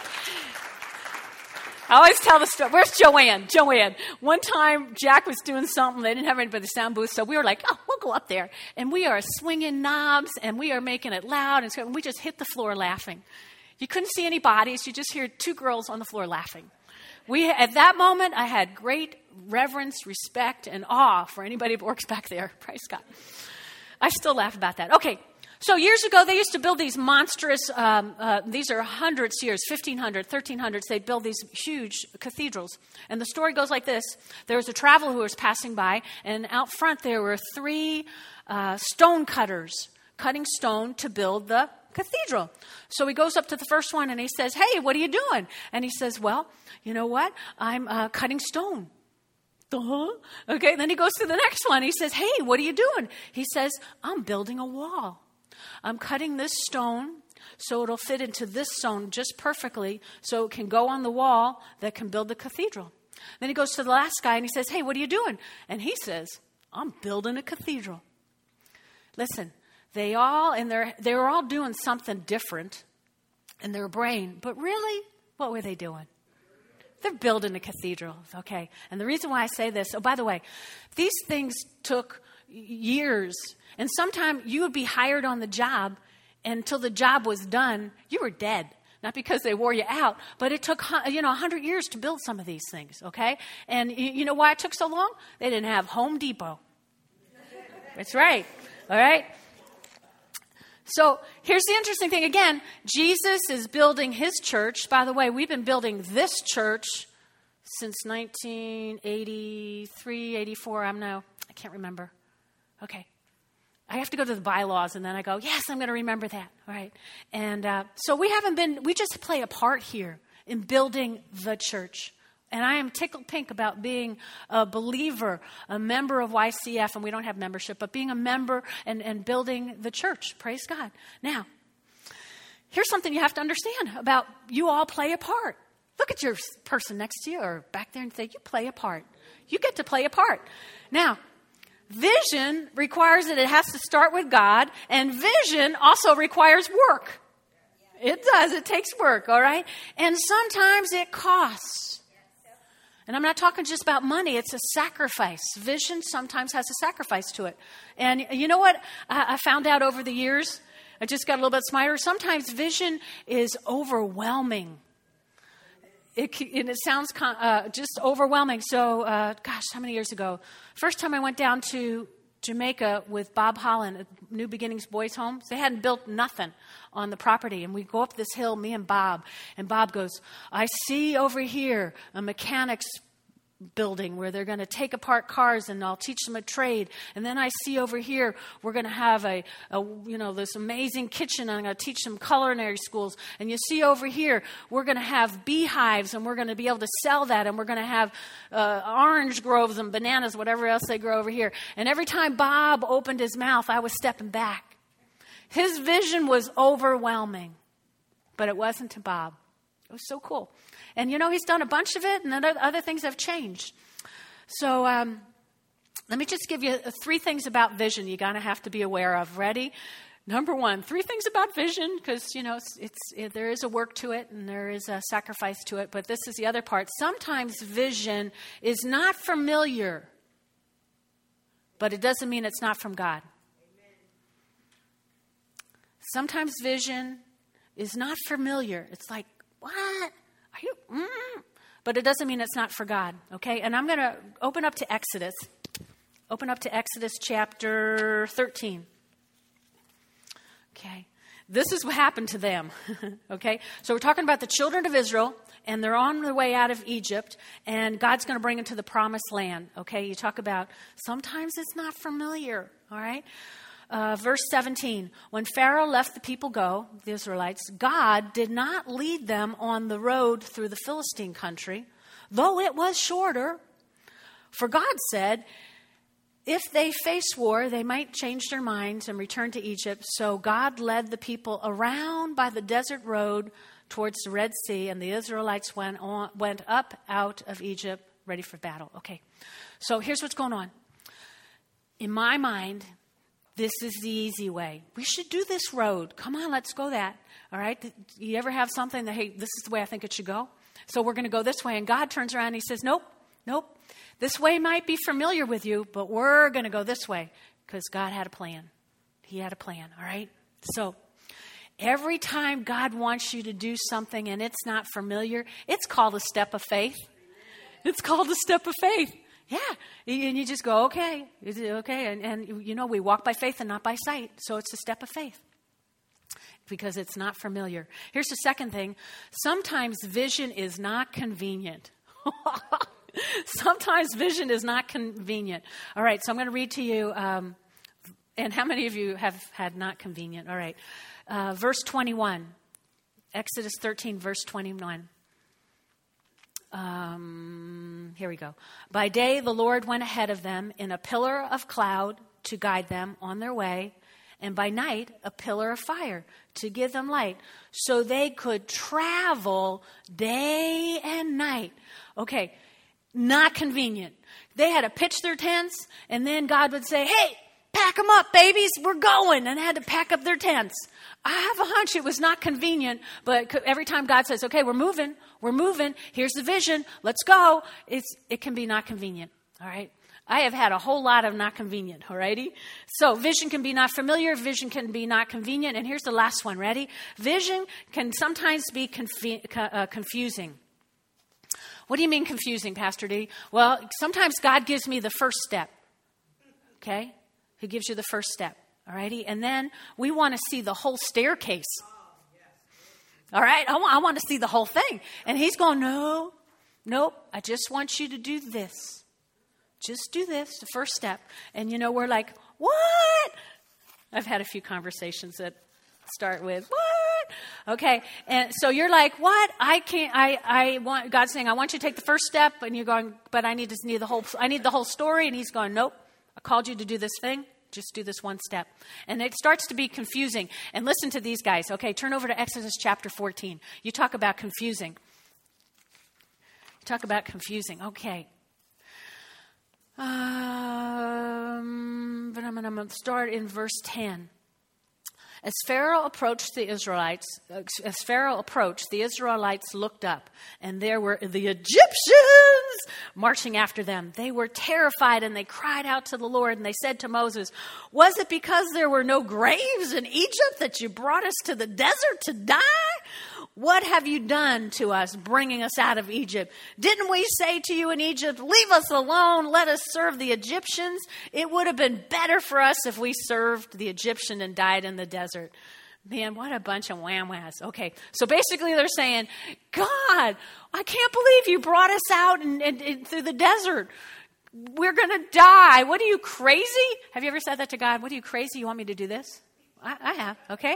I always tell the story. Where's Joanne? One time, Jack was doing something. They didn't have anybody in the sound booth, so we were like, "Oh, we'll go up there." And we are swinging knobs, and we are making it loud, and we just hit the floor laughing. You couldn't see any bodies. You just hear 2 girls on the floor laughing. At that moment, I had great reverence, respect, and awe for anybody that works back there. Praise God. I still laugh about that. Okay, so years ago, they used to build these monstrous, these are hundreds of years, 1,500, 1,300s, they'd build these huge cathedrals. And the story goes like this. There was a traveler who was passing by, and out front there were 3 stone cutters cutting stone to build the cathedral. So he goes up to the first one and he says, "Hey, what are you doing?" And he says, "Well, you know what? I'm cutting stone." Okay, then he goes to the next one. He says, "Hey, what are you doing?" He says, "I'm building a wall. I'm cutting this stone so it'll fit into this stone just perfectly so it can go on the wall that can build the cathedral." Then he goes to the last guy and he says, "Hey, what are you doing?" And he says, "I'm building a cathedral." Listen, they were all doing something different in their brain, but really, what were they doing? They're building a cathedral, okay? And the reason why I say this, by the way, these things took years. And sometimes you would be hired on the job, and until the job was done, you were dead. Not because they wore you out, but it took 100 years to build some of these things, okay? And you know why it took so long? They didn't have Home Depot. That's right, all right? So here's the interesting thing again. Jesus is building his church. By the way, we've been building this church since 1983, 84. I can't remember. Okay. I have to go to the bylaws, and then I go, yes, I'm going to remember that. All right. And so we just play a part here in building the church. And I am tickled pink about being a believer, a member of YCF, and we don't have membership, but being a member and building the church. Praise God. Now, here's something you have to understand about you all play a part. Look at your person next to you or back there and say, you play a part. You get to play a part. Now, vision requires that it has to start with God, and vision also requires work. It does. It takes work, all right? And sometimes it costs. And I'm not talking just about money. It's a sacrifice. Vision sometimes has a sacrifice to it. And you know what I found out over the years? I just got a little bit smarter. Sometimes vision is overwhelming. It sounds just overwhelming. So, how many years ago? First time I went down to Jamaica with Bob Holland at New Beginnings Boys Home. They hadn't built nothing on the property. And we go up this hill, me and Bob. And Bob goes, I see over here a mechanics building where they're going to take apart cars and I'll teach them a trade. And then I see over here we're going to have this amazing kitchen. I'm going to teach them culinary schools. And you see over here we're going to have beehives and we're going to be able to sell that. And we're going to have orange groves and bananas, whatever else they grow over here. And every time Bob opened his mouth, I was stepping back. His vision was overwhelming, but it wasn't to Bob. It was so cool. And, he's done a bunch of it, and other things have changed. So let me just give you 3 things about vision you're going to have to be aware of. Ready? Number 1, 3 things about vision, because, there is a work to it, and there is a sacrifice to it. But this is the other part. Sometimes vision is not familiar, but it doesn't mean it's not from God. Sometimes vision is not familiar. It's like, what? Are you? But it doesn't mean it's not for God, okay? And I'm going to open up to Exodus. Open up to Exodus chapter 13. Okay. This is what happened to them, okay? So we're talking about the children of Israel, and they're on their way out of Egypt, and God's going to bring them to the promised land, okay? You talk about sometimes it's not familiar, all right? Verse 17, when Pharaoh left the people go, the Israelites, God did not lead them on the road through the Philistine country, though it was shorter. For God said, if they face war, they might change their minds and return to Egypt. So God led the people around by the desert road towards the Red Sea, and the Israelites went up out of Egypt ready for battle. Okay, so here's what's going on. In my mind, this is the easy way. We should do this road. Come on, let's go that. All right? You ever have something that, hey, this is the way I think it should go? So we're going to go this way. And God turns around and he says, nope. This way might be familiar with you, but we're going to go this way because God had a plan. He had a plan, all right? So every time God wants you to do something and it's not familiar, it's called a step of faith. It's called a step of faith. Yeah, and you just go, okay, and we walk by faith and not by sight, so it's a step of faith because it's not familiar. Here's the second thing. Sometimes vision is not convenient. Sometimes vision is not convenient. All right, so I'm going to read to you, and how many of you have had not convenient? All right, verse 21, Exodus 13, verse 21. Here we go. By day, the Lord went ahead of them in a pillar of cloud to guide them on their way, and by night, a pillar of fire to give them light, so they could travel day and night. Okay, not convenient. They had to pitch their tents, and then God would say, hey, pack them up, babies, we're going, and had to pack up their tents. I have a hunch it was not convenient, but every time God says, okay, we're moving, here's the vision, let's go, it can be not convenient, all right? I have had a whole lot of not convenient, all righty? So vision can be not familiar, vision can be not convenient, and here's the last one, ready? Vision can sometimes be confusing. What do you mean confusing, Pastor D? Well, sometimes God gives me the first step, okay? He gives you the first step. All righty? And then we want to see the whole staircase. All right? I want to see the whole thing. And he's going, nope, I just want you to do this. Just do this, the first step. And, we're like, what? I've had a few conversations that start with, what? Okay. And so you're like, what? I can't, I want, God's saying, I want you to take the first step. And you're going, but I need the whole story. And he's going, nope, I called you to do this thing. Just do this one step. And it starts to be confusing. And listen to these guys. Okay, turn over to Exodus chapter 14. You talk about confusing. Okay. But I'm going to start in verse 10. As Pharaoh approached, the Israelites looked up, and there were the Egyptians marching after them. They were terrified, and they cried out to the Lord, and they said to Moses, "Was it because there were no graves in Egypt that you brought us to the desert to die? What have you done to us, bringing us out of Egypt? Didn't we say to you in Egypt, 'Leave us alone, let us serve the Egyptians'? It would have been better for us if we served the Egyptian and died in the desert." Man, what a bunch of wham-whas. Okay, so basically they're saying, God, I can't believe you brought us out and through the desert. We're going to die. What are you, crazy? Have you ever said that to God? What are you, crazy? You want me to do this? I have, okay?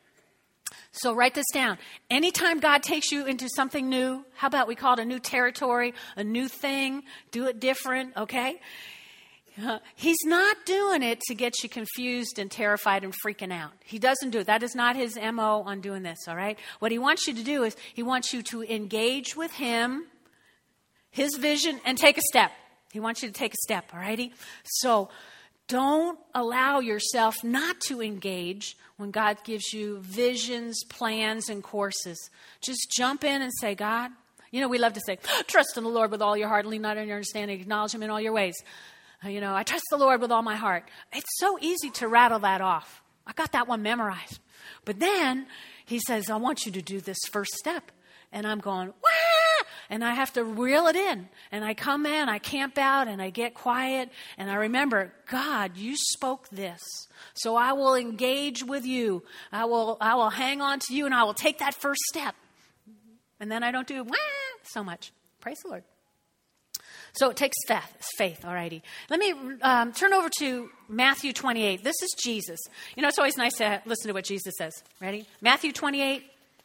So write this down. Anytime God takes you into something new, how about we call it a new territory, a new thing, do it different, okay? He's not doing it to get you confused and terrified and freaking out. He doesn't do it. That is not his MO on doing this, all right? What he wants you to do is he wants you to engage with him, his vision, and take a step. He wants you to take a step, all righty? So don't allow yourself not to engage when God gives you visions, plans, and courses. Just jump in and say, God, we love to say, trust in the Lord with all your heart, lean not on your understanding, acknowledge him in all your ways. I trust the Lord with all my heart. It's so easy to rattle that off. I got that one memorized. But then he says, I want you to do this first step. And I'm going, wah! And I have to reel it in. And I come in, I camp out, and I get quiet. And I remember, God, you spoke this. So I will engage with you. I will hang on to you, and I will take that first step. And then I don't do so much. Praise the Lord. So it takes faith, all righty. Let me turn over to Matthew 28. This is Jesus. It's always nice to listen to what Jesus says. Ready? Matthew 28,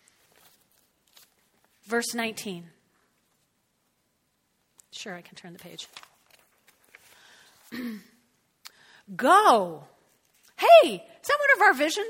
verse 19. Sure, I can turn the page. Go. Hey, is that one of our visions?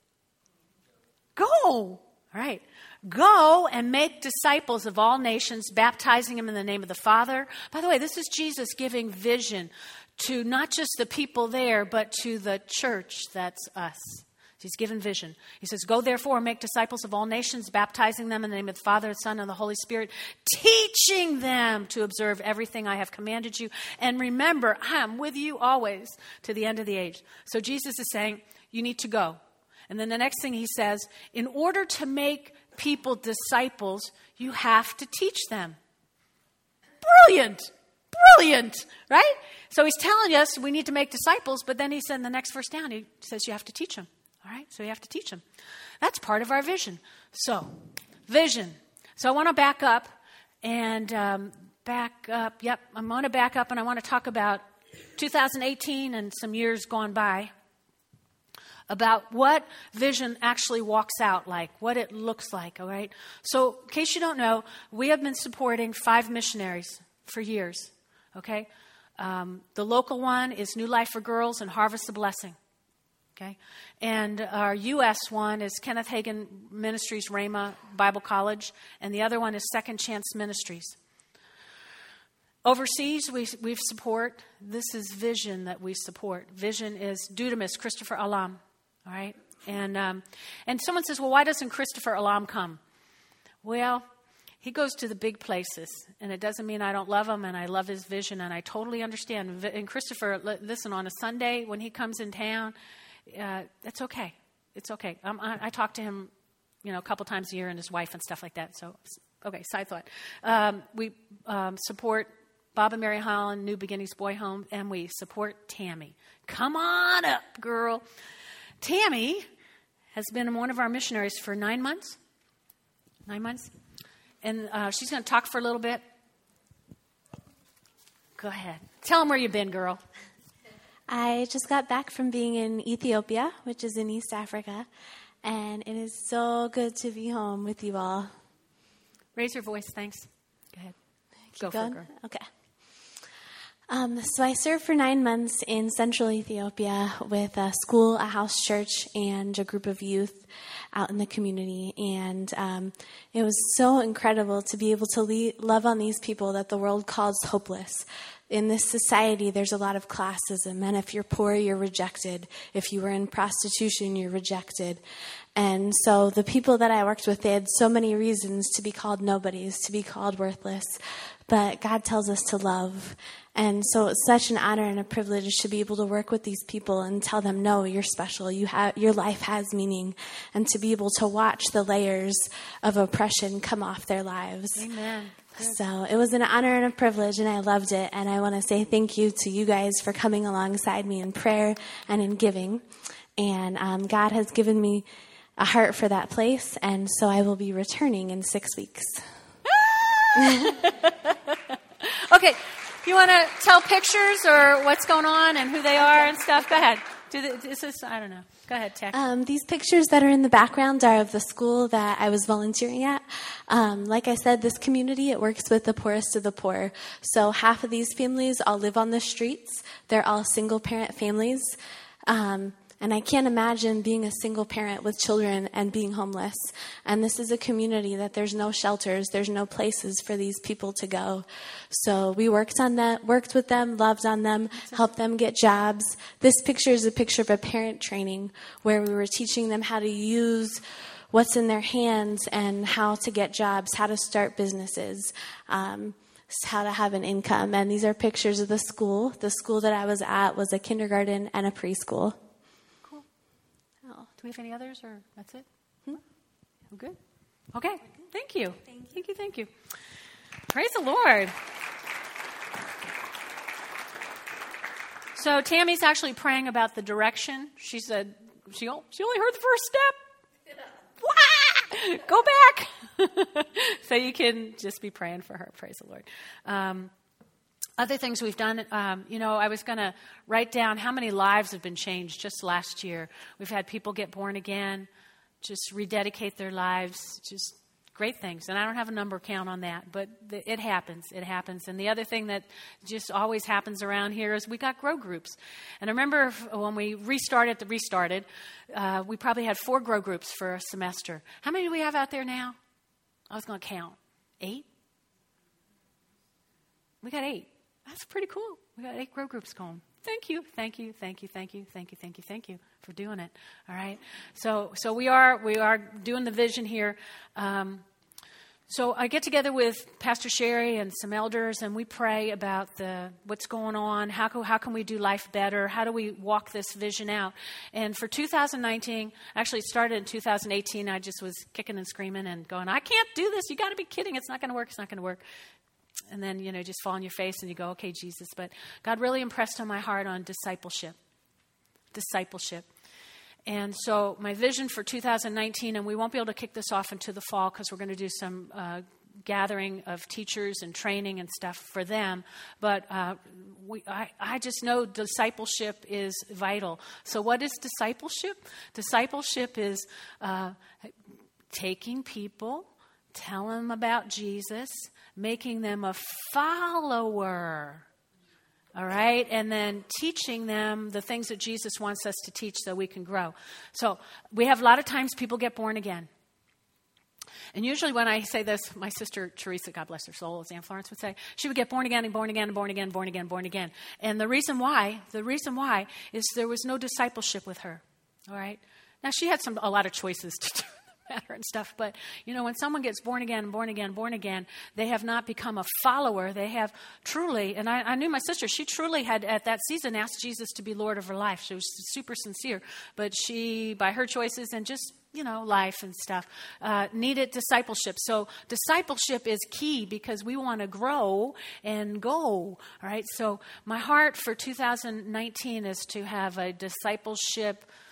Go. All right. Go and make disciples of all nations, baptizing them in the name of the Father. By the way, this is Jesus giving vision to not just the people there, but to the church, that's us. He's given vision. He says, go therefore and make disciples of all nations, baptizing them in the name of the Father, the Son, and the Holy Spirit, teaching them to observe everything I have commanded you. And remember, I am with you always to the end of the age. So Jesus is saying, you need to go. And then the next thing he says, in order to make people disciples, you have to teach them. Brilliant, right? So he's telling us we need to make disciples, but then he said in the next verse down, he says you have to teach them. All right, so you have to teach them. That's part of our vision. So, vision. So I want to back up and I'm going to back up and I want to talk about 2018 and some years gone by, about what vision actually walks out like, what it looks like, all right? So, in case you don't know, we have been supporting 5 missionaries for years, okay? The local one is New Life for Girls and Harvest the Blessing, okay? And our U.S. one is Kenneth Hagin Ministries, Rhema Bible College, and the other one is Second Chance Ministries. Overseas, we support, this is Vision that we support. Vision is Dunamis, Christopher Alam. All right, and someone says, well, why doesn't Christopher Alam come? Well, he goes to the big places, and it doesn't mean I don't love him, and I love his vision, and I totally understand. And Christopher, listen, on a Sunday when he comes in town, it's okay. It's okay. I talk to him, a couple times a year, and his wife and stuff like that. So, okay, side thought. We support Bob and Mary Holland, New Beginnings Boy Home, and we support Tammy. Come on up, girl. Tammy has been one of our missionaries for 9 months. 9 months. And she's going to talk for a little bit. Go ahead. Tell them where you've been, girl. I just got back from being in Ethiopia, which is in East Africa, and it is so good to be home with you all. Raise your voice, thanks. Go ahead. Go going? for it, girl. Okay. So I served for 9 months in central Ethiopia with a school, a house church, and a group of youth out in the community. And it was so incredible to be able to love on these people that the world calls hopeless. In this society, there's a lot of classism, and if you're poor, you're rejected. If you were in prostitution, you're rejected. And so the people that I worked with, they had so many reasons to be called nobodies, to be called worthless. But God tells us to love. And so it's such an honor and a privilege to be able to work with these people and tell them, no, you're special. Your life has meaning. And to be able to watch the layers of oppression come off their lives. Amen. So it was an honor and a privilege, and I loved it. And I want to say thank you to you guys for coming alongside me in prayer and in giving. And God has given me a heart for that place, and so I will be returning in 6 weeks. Okay, you want to tell pictures or what's going on and who they are and stuff? Go ahead. I don't know. Go ahead, Tech. These pictures that are in the background are of the school that I was volunteering at. Like I said, this community, it works with the poorest of the poor. So half of these families all live on the streets. They're all single-parent families. And I can't imagine being a single parent with children and being homeless. And this is a community that there's no shelters, there's no places for these people to go. So we worked with them, loved on them, helped them get jobs. This picture is a picture of a parent training where we were teaching them how to use what's in their hands and how to get jobs, how to start businesses, how to have an income. And these are pictures of the school. The school that I was at was a kindergarten and a preschool. Do we have any others, or that's it? We're good? Okay. Thank you. Thank you. Praise the Lord. So Tammy's actually praying about the direction. She said she only heard the first step. Go back. So you can just be praying for her. Praise the Lord. Other things we've done, I was going to write down how many lives have been changed just last year. We've had people get born again, just rededicate their lives, just great things. And I don't have a number count on that, but it happens. It happens. And the other thing that just always happens around here is we got grow groups. And I remember when we restarted, we probably had 4 grow groups for a semester. How many do we have out there now? I was going to count. 8? We got 8. That's pretty cool. We got 8 grow groups going. Thank you for doing it. All right. So we are doing the vision here. So I get together with Pastor Sherry and some elders, and we pray about what's going on. How can we do life better? How do we walk this vision out? And for 2019, actually it started in 2018. I just was kicking and screaming and going, I can't do this. You got to be kidding. It's not going to work. It's not going to work. And then, just fall on your face and you go, okay, Jesus. But God really impressed on my heart on discipleship. And so my vision for 2019, and we won't be able to kick this off into the fall because we're going to do some gathering of teachers and training and stuff for them. But I just know discipleship is vital. So what is discipleship? Discipleship is taking people, telling them about Jesus, making them a follower, all right? And then teaching them the things that Jesus wants us to teach so we can grow. So we have a lot of times people get born again. And usually when I say this, my sister Teresa, God bless her soul, as Ann Florence would say, she would get born again and born again and born again, born again, born again. And the reason why is there was no discipleship with her, all right? Now, she had a lot of choices to do matter and stuff. But, when someone gets born again, they have not become a follower. They have truly, and I knew my sister, she truly had at that season asked Jesus to be Lord of her life. She was super sincere. But she, by her choices and just, life and stuff, needed discipleship. So discipleship is key because we want to grow and go. All right. So my heart for 2019 is to have a discipleship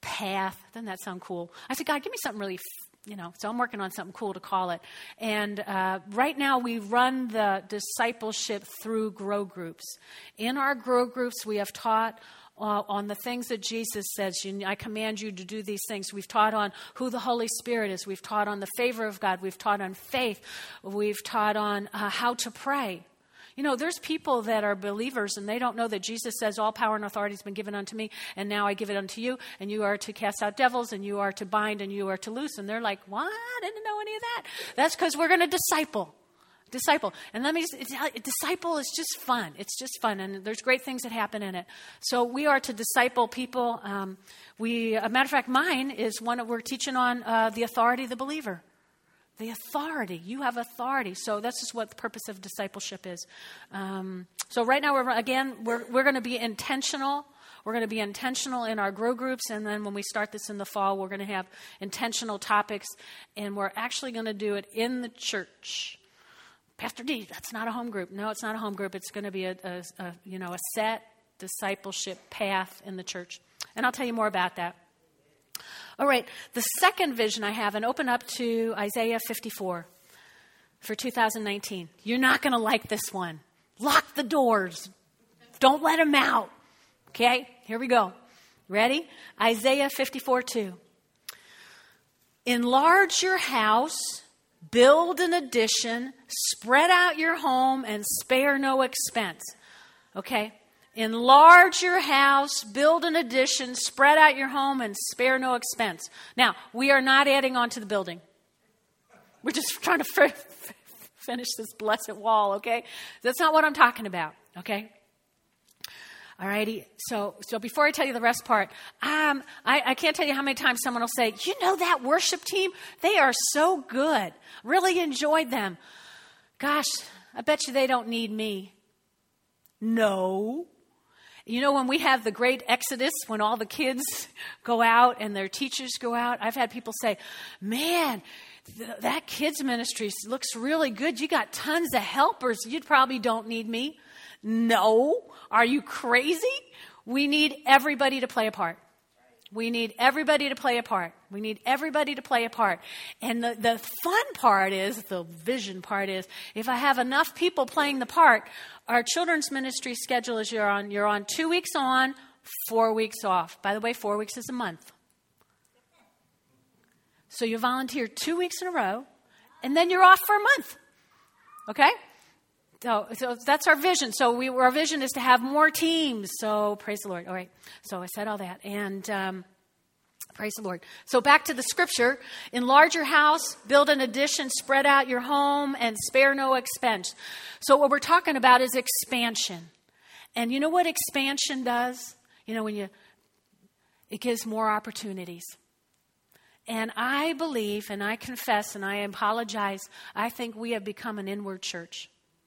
path. Doesn't that sound cool? I said, God, give me something really, so I'm working on something cool to call it. And right now we run the discipleship through grow groups. In our grow groups, we have taught on the things that Jesus says, I command you to do these things. We've taught on who the Holy Spirit is. We've taught on the favor of God. We've taught on faith. We've taught on how to pray. There's people that are believers and they don't know that Jesus says all power and authority has been given unto me, and now I give it unto you, and you are to cast out devils, and you are to bind, and you are to loose. And they're like, what? I didn't know any of that. That's because we're going to disciple. And let me just tell you, disciple is just fun. It's just fun, and there's great things that happen in it. So we are to disciple people. A matter of fact, mine is one that we're teaching on the authority of the believer. The authority. You have authority. So this is what the purpose of discipleship is. So right now, we're going to be intentional. We're going to be intentional in our grow groups, and then when we start this in the fall, we're going to have intentional topics, and we're actually going to do it in the church. Pastor D, that's not a home group. No, it's not a home group. It's going to be a set discipleship path in the church. And I'll tell you more about that. All right, the second vision I have, and open up to Isaiah 54 for 2019. You're not going to like this one. Lock the doors. Don't let them out. Okay, here we go. Ready? Isaiah 54:2. Enlarge your house, build an addition, spread out your home, and spare no expense. Okay? Enlarge your house, build an addition, spread out your home, and spare no expense. Now, we are not adding on to the building. We're just trying to finish this blessed wall, okay? That's not what I'm talking about, okay? All righty. So before I tell you the rest part, I can't tell you how many times someone will say, that worship team, they are so good. Really enjoyed them. Gosh, I bet you they don't need me. No. When we have the great exodus, when all the kids go out and their teachers go out, I've had people say, man, that kids ministry looks really good. You got tons of helpers. You probably don't need me. No. Are you crazy? We need everybody to play a part. We need everybody to play a part. We need everybody to play a part. And the fun part is, the vision part is, if I have enough people playing the part, our children's ministry schedule is you're on 2 weeks on, 4 weeks off. By the way, 4 weeks is a month. So you volunteer 2 weeks in a row, and then you're off for a month. Okay? So that's our vision. So our vision is to have more teams. So praise the Lord. All right. So I said all that. And praise the Lord. So back to the scripture. Enlarge your house, build an addition, spread out your home, and spare no expense. So what we're talking about is expansion. And you know what expansion does? It gives more opportunities. And I believe, and I confess, and I apologize, I think we have become an inward church.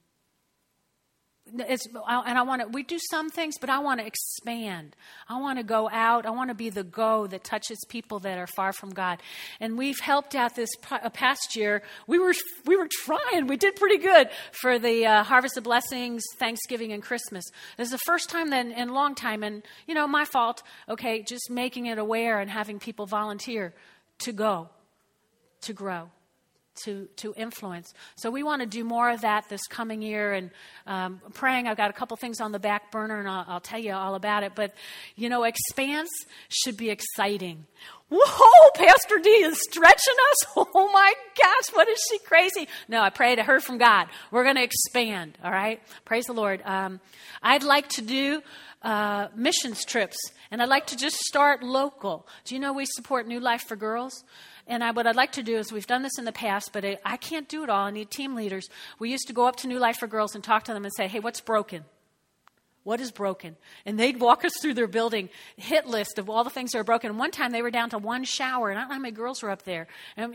We do some things, but I want to expand. I want to go out. I want to be the go that touches people that are far from God. And we've helped out this past year. We were trying. We did pretty good for the Harvest of Blessings, Thanksgiving, and Christmas. This is the first time in a long time. And, my fault. Okay, just making it aware and having people volunteer to go, to grow. To influence. So we want to do more of that this coming year, and praying. I've got a couple things on the back burner, and I'll tell you all about it. But, expanse should be exciting. Whoa, Pastor D is stretching us. Oh my gosh, what is she crazy? No, I prayed, I heard from God. We're going to expand, all right? Praise the Lord. I'd like to do missions trips, and I'd like to just start local. Do you know we support New Life for Girls? And what I'd like to do is, we've done this in the past, but I can't do it all. I need team leaders. We used to go up to New Life for Girls and talk to them and say, hey, what's broken? What is broken? And they'd walk us through their building hit list of all the things that are broken. And one time they were down to one shower, and I don't know how many girls were up there. And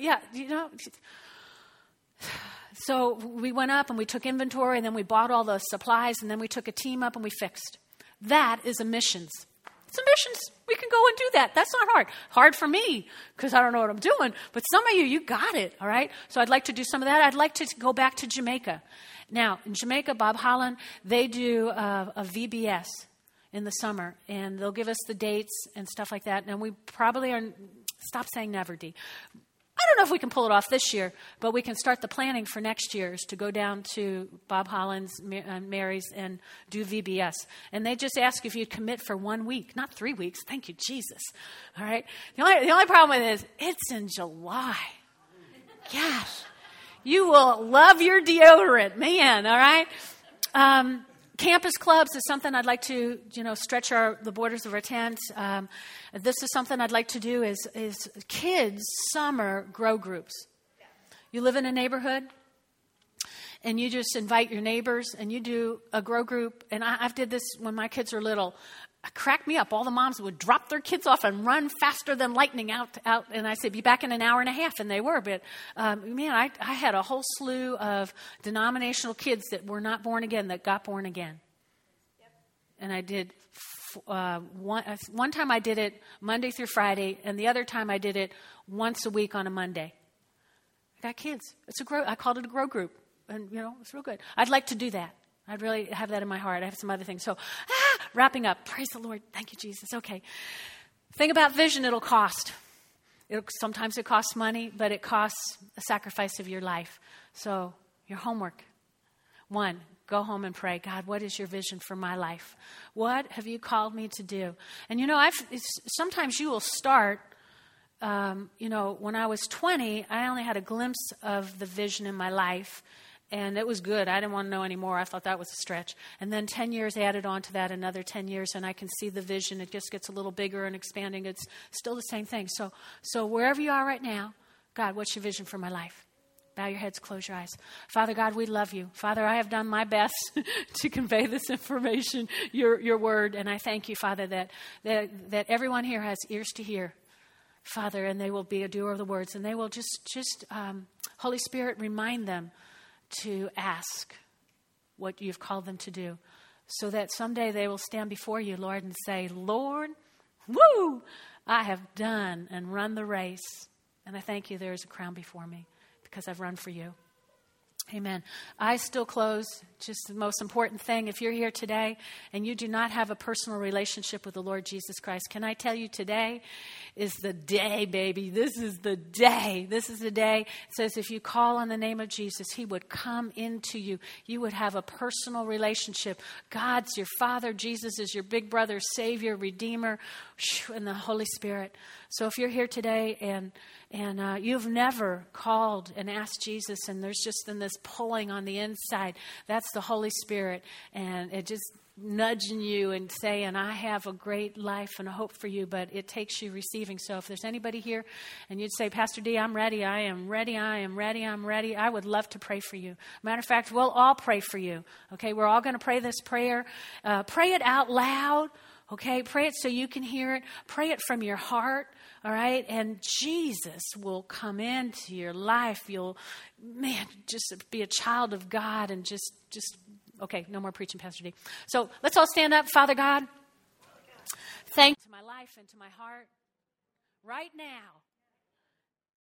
so we went up and we took inventory, and then we bought all the supplies, and then we took a team up and we fixed. That is a missions. It's a missions. We can go and do that. That's not hard. Hard for me because I don't know what I'm doing. But some of you got it, all right? So I'd like to do some of that. I'd like to go back to Jamaica. Now, in Jamaica, Bob Holland, they do a VBS. in the summer, and they'll give us the dates and stuff like that. And we probably are, stop saying never, Dee. I don't know if we can pull it off this year, but we can start the planning for next year's to go down to Bob Holland's, Mary's, and do VBS. And they just ask if you'd commit for 1 week, not 3 weeks. Thank you, Jesus. All right. The only problem with it is it's in July. Gosh, you will love your deodorant, man. All right. Campus clubs is something I'd like to, stretch the borders of our tent. This is something I'd like to do is kids' summer grow groups. You live in a neighborhood, and you just invite your neighbors, and you do a grow group. And I've did this when my kids were little. It cracked me up. All the moms would drop their kids off and run faster than lightning out. And I said, be back in an hour and a half. And they were. But, I had a whole slew of denominational kids that were not born again that got born again. Yep. And I did one time I did it Monday through Friday. And the other time I did it once a week on a Monday. I got kids. I called it a grow group. And, it's real good. I'd like to do that. I'd really have that in my heart. I have some other things. So, wrapping up. Praise the Lord. Thank you, Jesus. Okay. Thing about vision, it'll cost. Sometimes it costs money, but it costs a sacrifice of your life. So, your homework. 1, go home and pray. God, what is your vision for my life? What have you called me to do? And, sometimes you will start, when I was 20, I only had a glimpse of the vision in my life. And it was good. I didn't want to know anymore. I thought that was a stretch. And then 10 years added on to that, another 10 years, and I can see the vision. It just gets a little bigger and expanding. It's still the same thing. So wherever you are right now, God, what's your vision for my life? Bow your heads, close your eyes. Father God, we love you. Father, I have done my best to convey this information, your word, and I thank you, Father, that everyone here has ears to hear, Father, and they will be a doer of the words, and they will just Holy Spirit, remind them to ask what you've called them to do, so that someday they will stand before you, Lord, and say, Lord, I have done and run the race. And I thank you there is a crown before me because I've run for you. Amen. Eyes still closed. Just the most important thing, if you're here today and you do not have a personal relationship with the Lord Jesus Christ, can I tell you today is the day, baby. This is the day. This is the day. It says if you call on the name of Jesus, he would come into you. You would have a personal relationship. God's your Father. Jesus is your big brother, Savior, Redeemer, and the Holy Spirit. So if you're here today and you've never called and asked Jesus, and there's just this pulling on the inside, that's the Holy Spirit, and it just nudging you and saying, I have a great life and a hope for you, but it takes you receiving. So if there's anybody here and you'd say, Pastor D, I'm ready, I am ready, I would love to pray for you. Matter of fact, we'll all pray for you. Okay, we're all going to pray this prayer. Pray it out loud. Okay, pray it so you can hear it. Pray it from your heart, all right? And Jesus will come into your life. You'll, just be a child of God and just okay, no more preaching, Pastor D. So let's all stand up. Father God, thank you to my life and to my heart right now.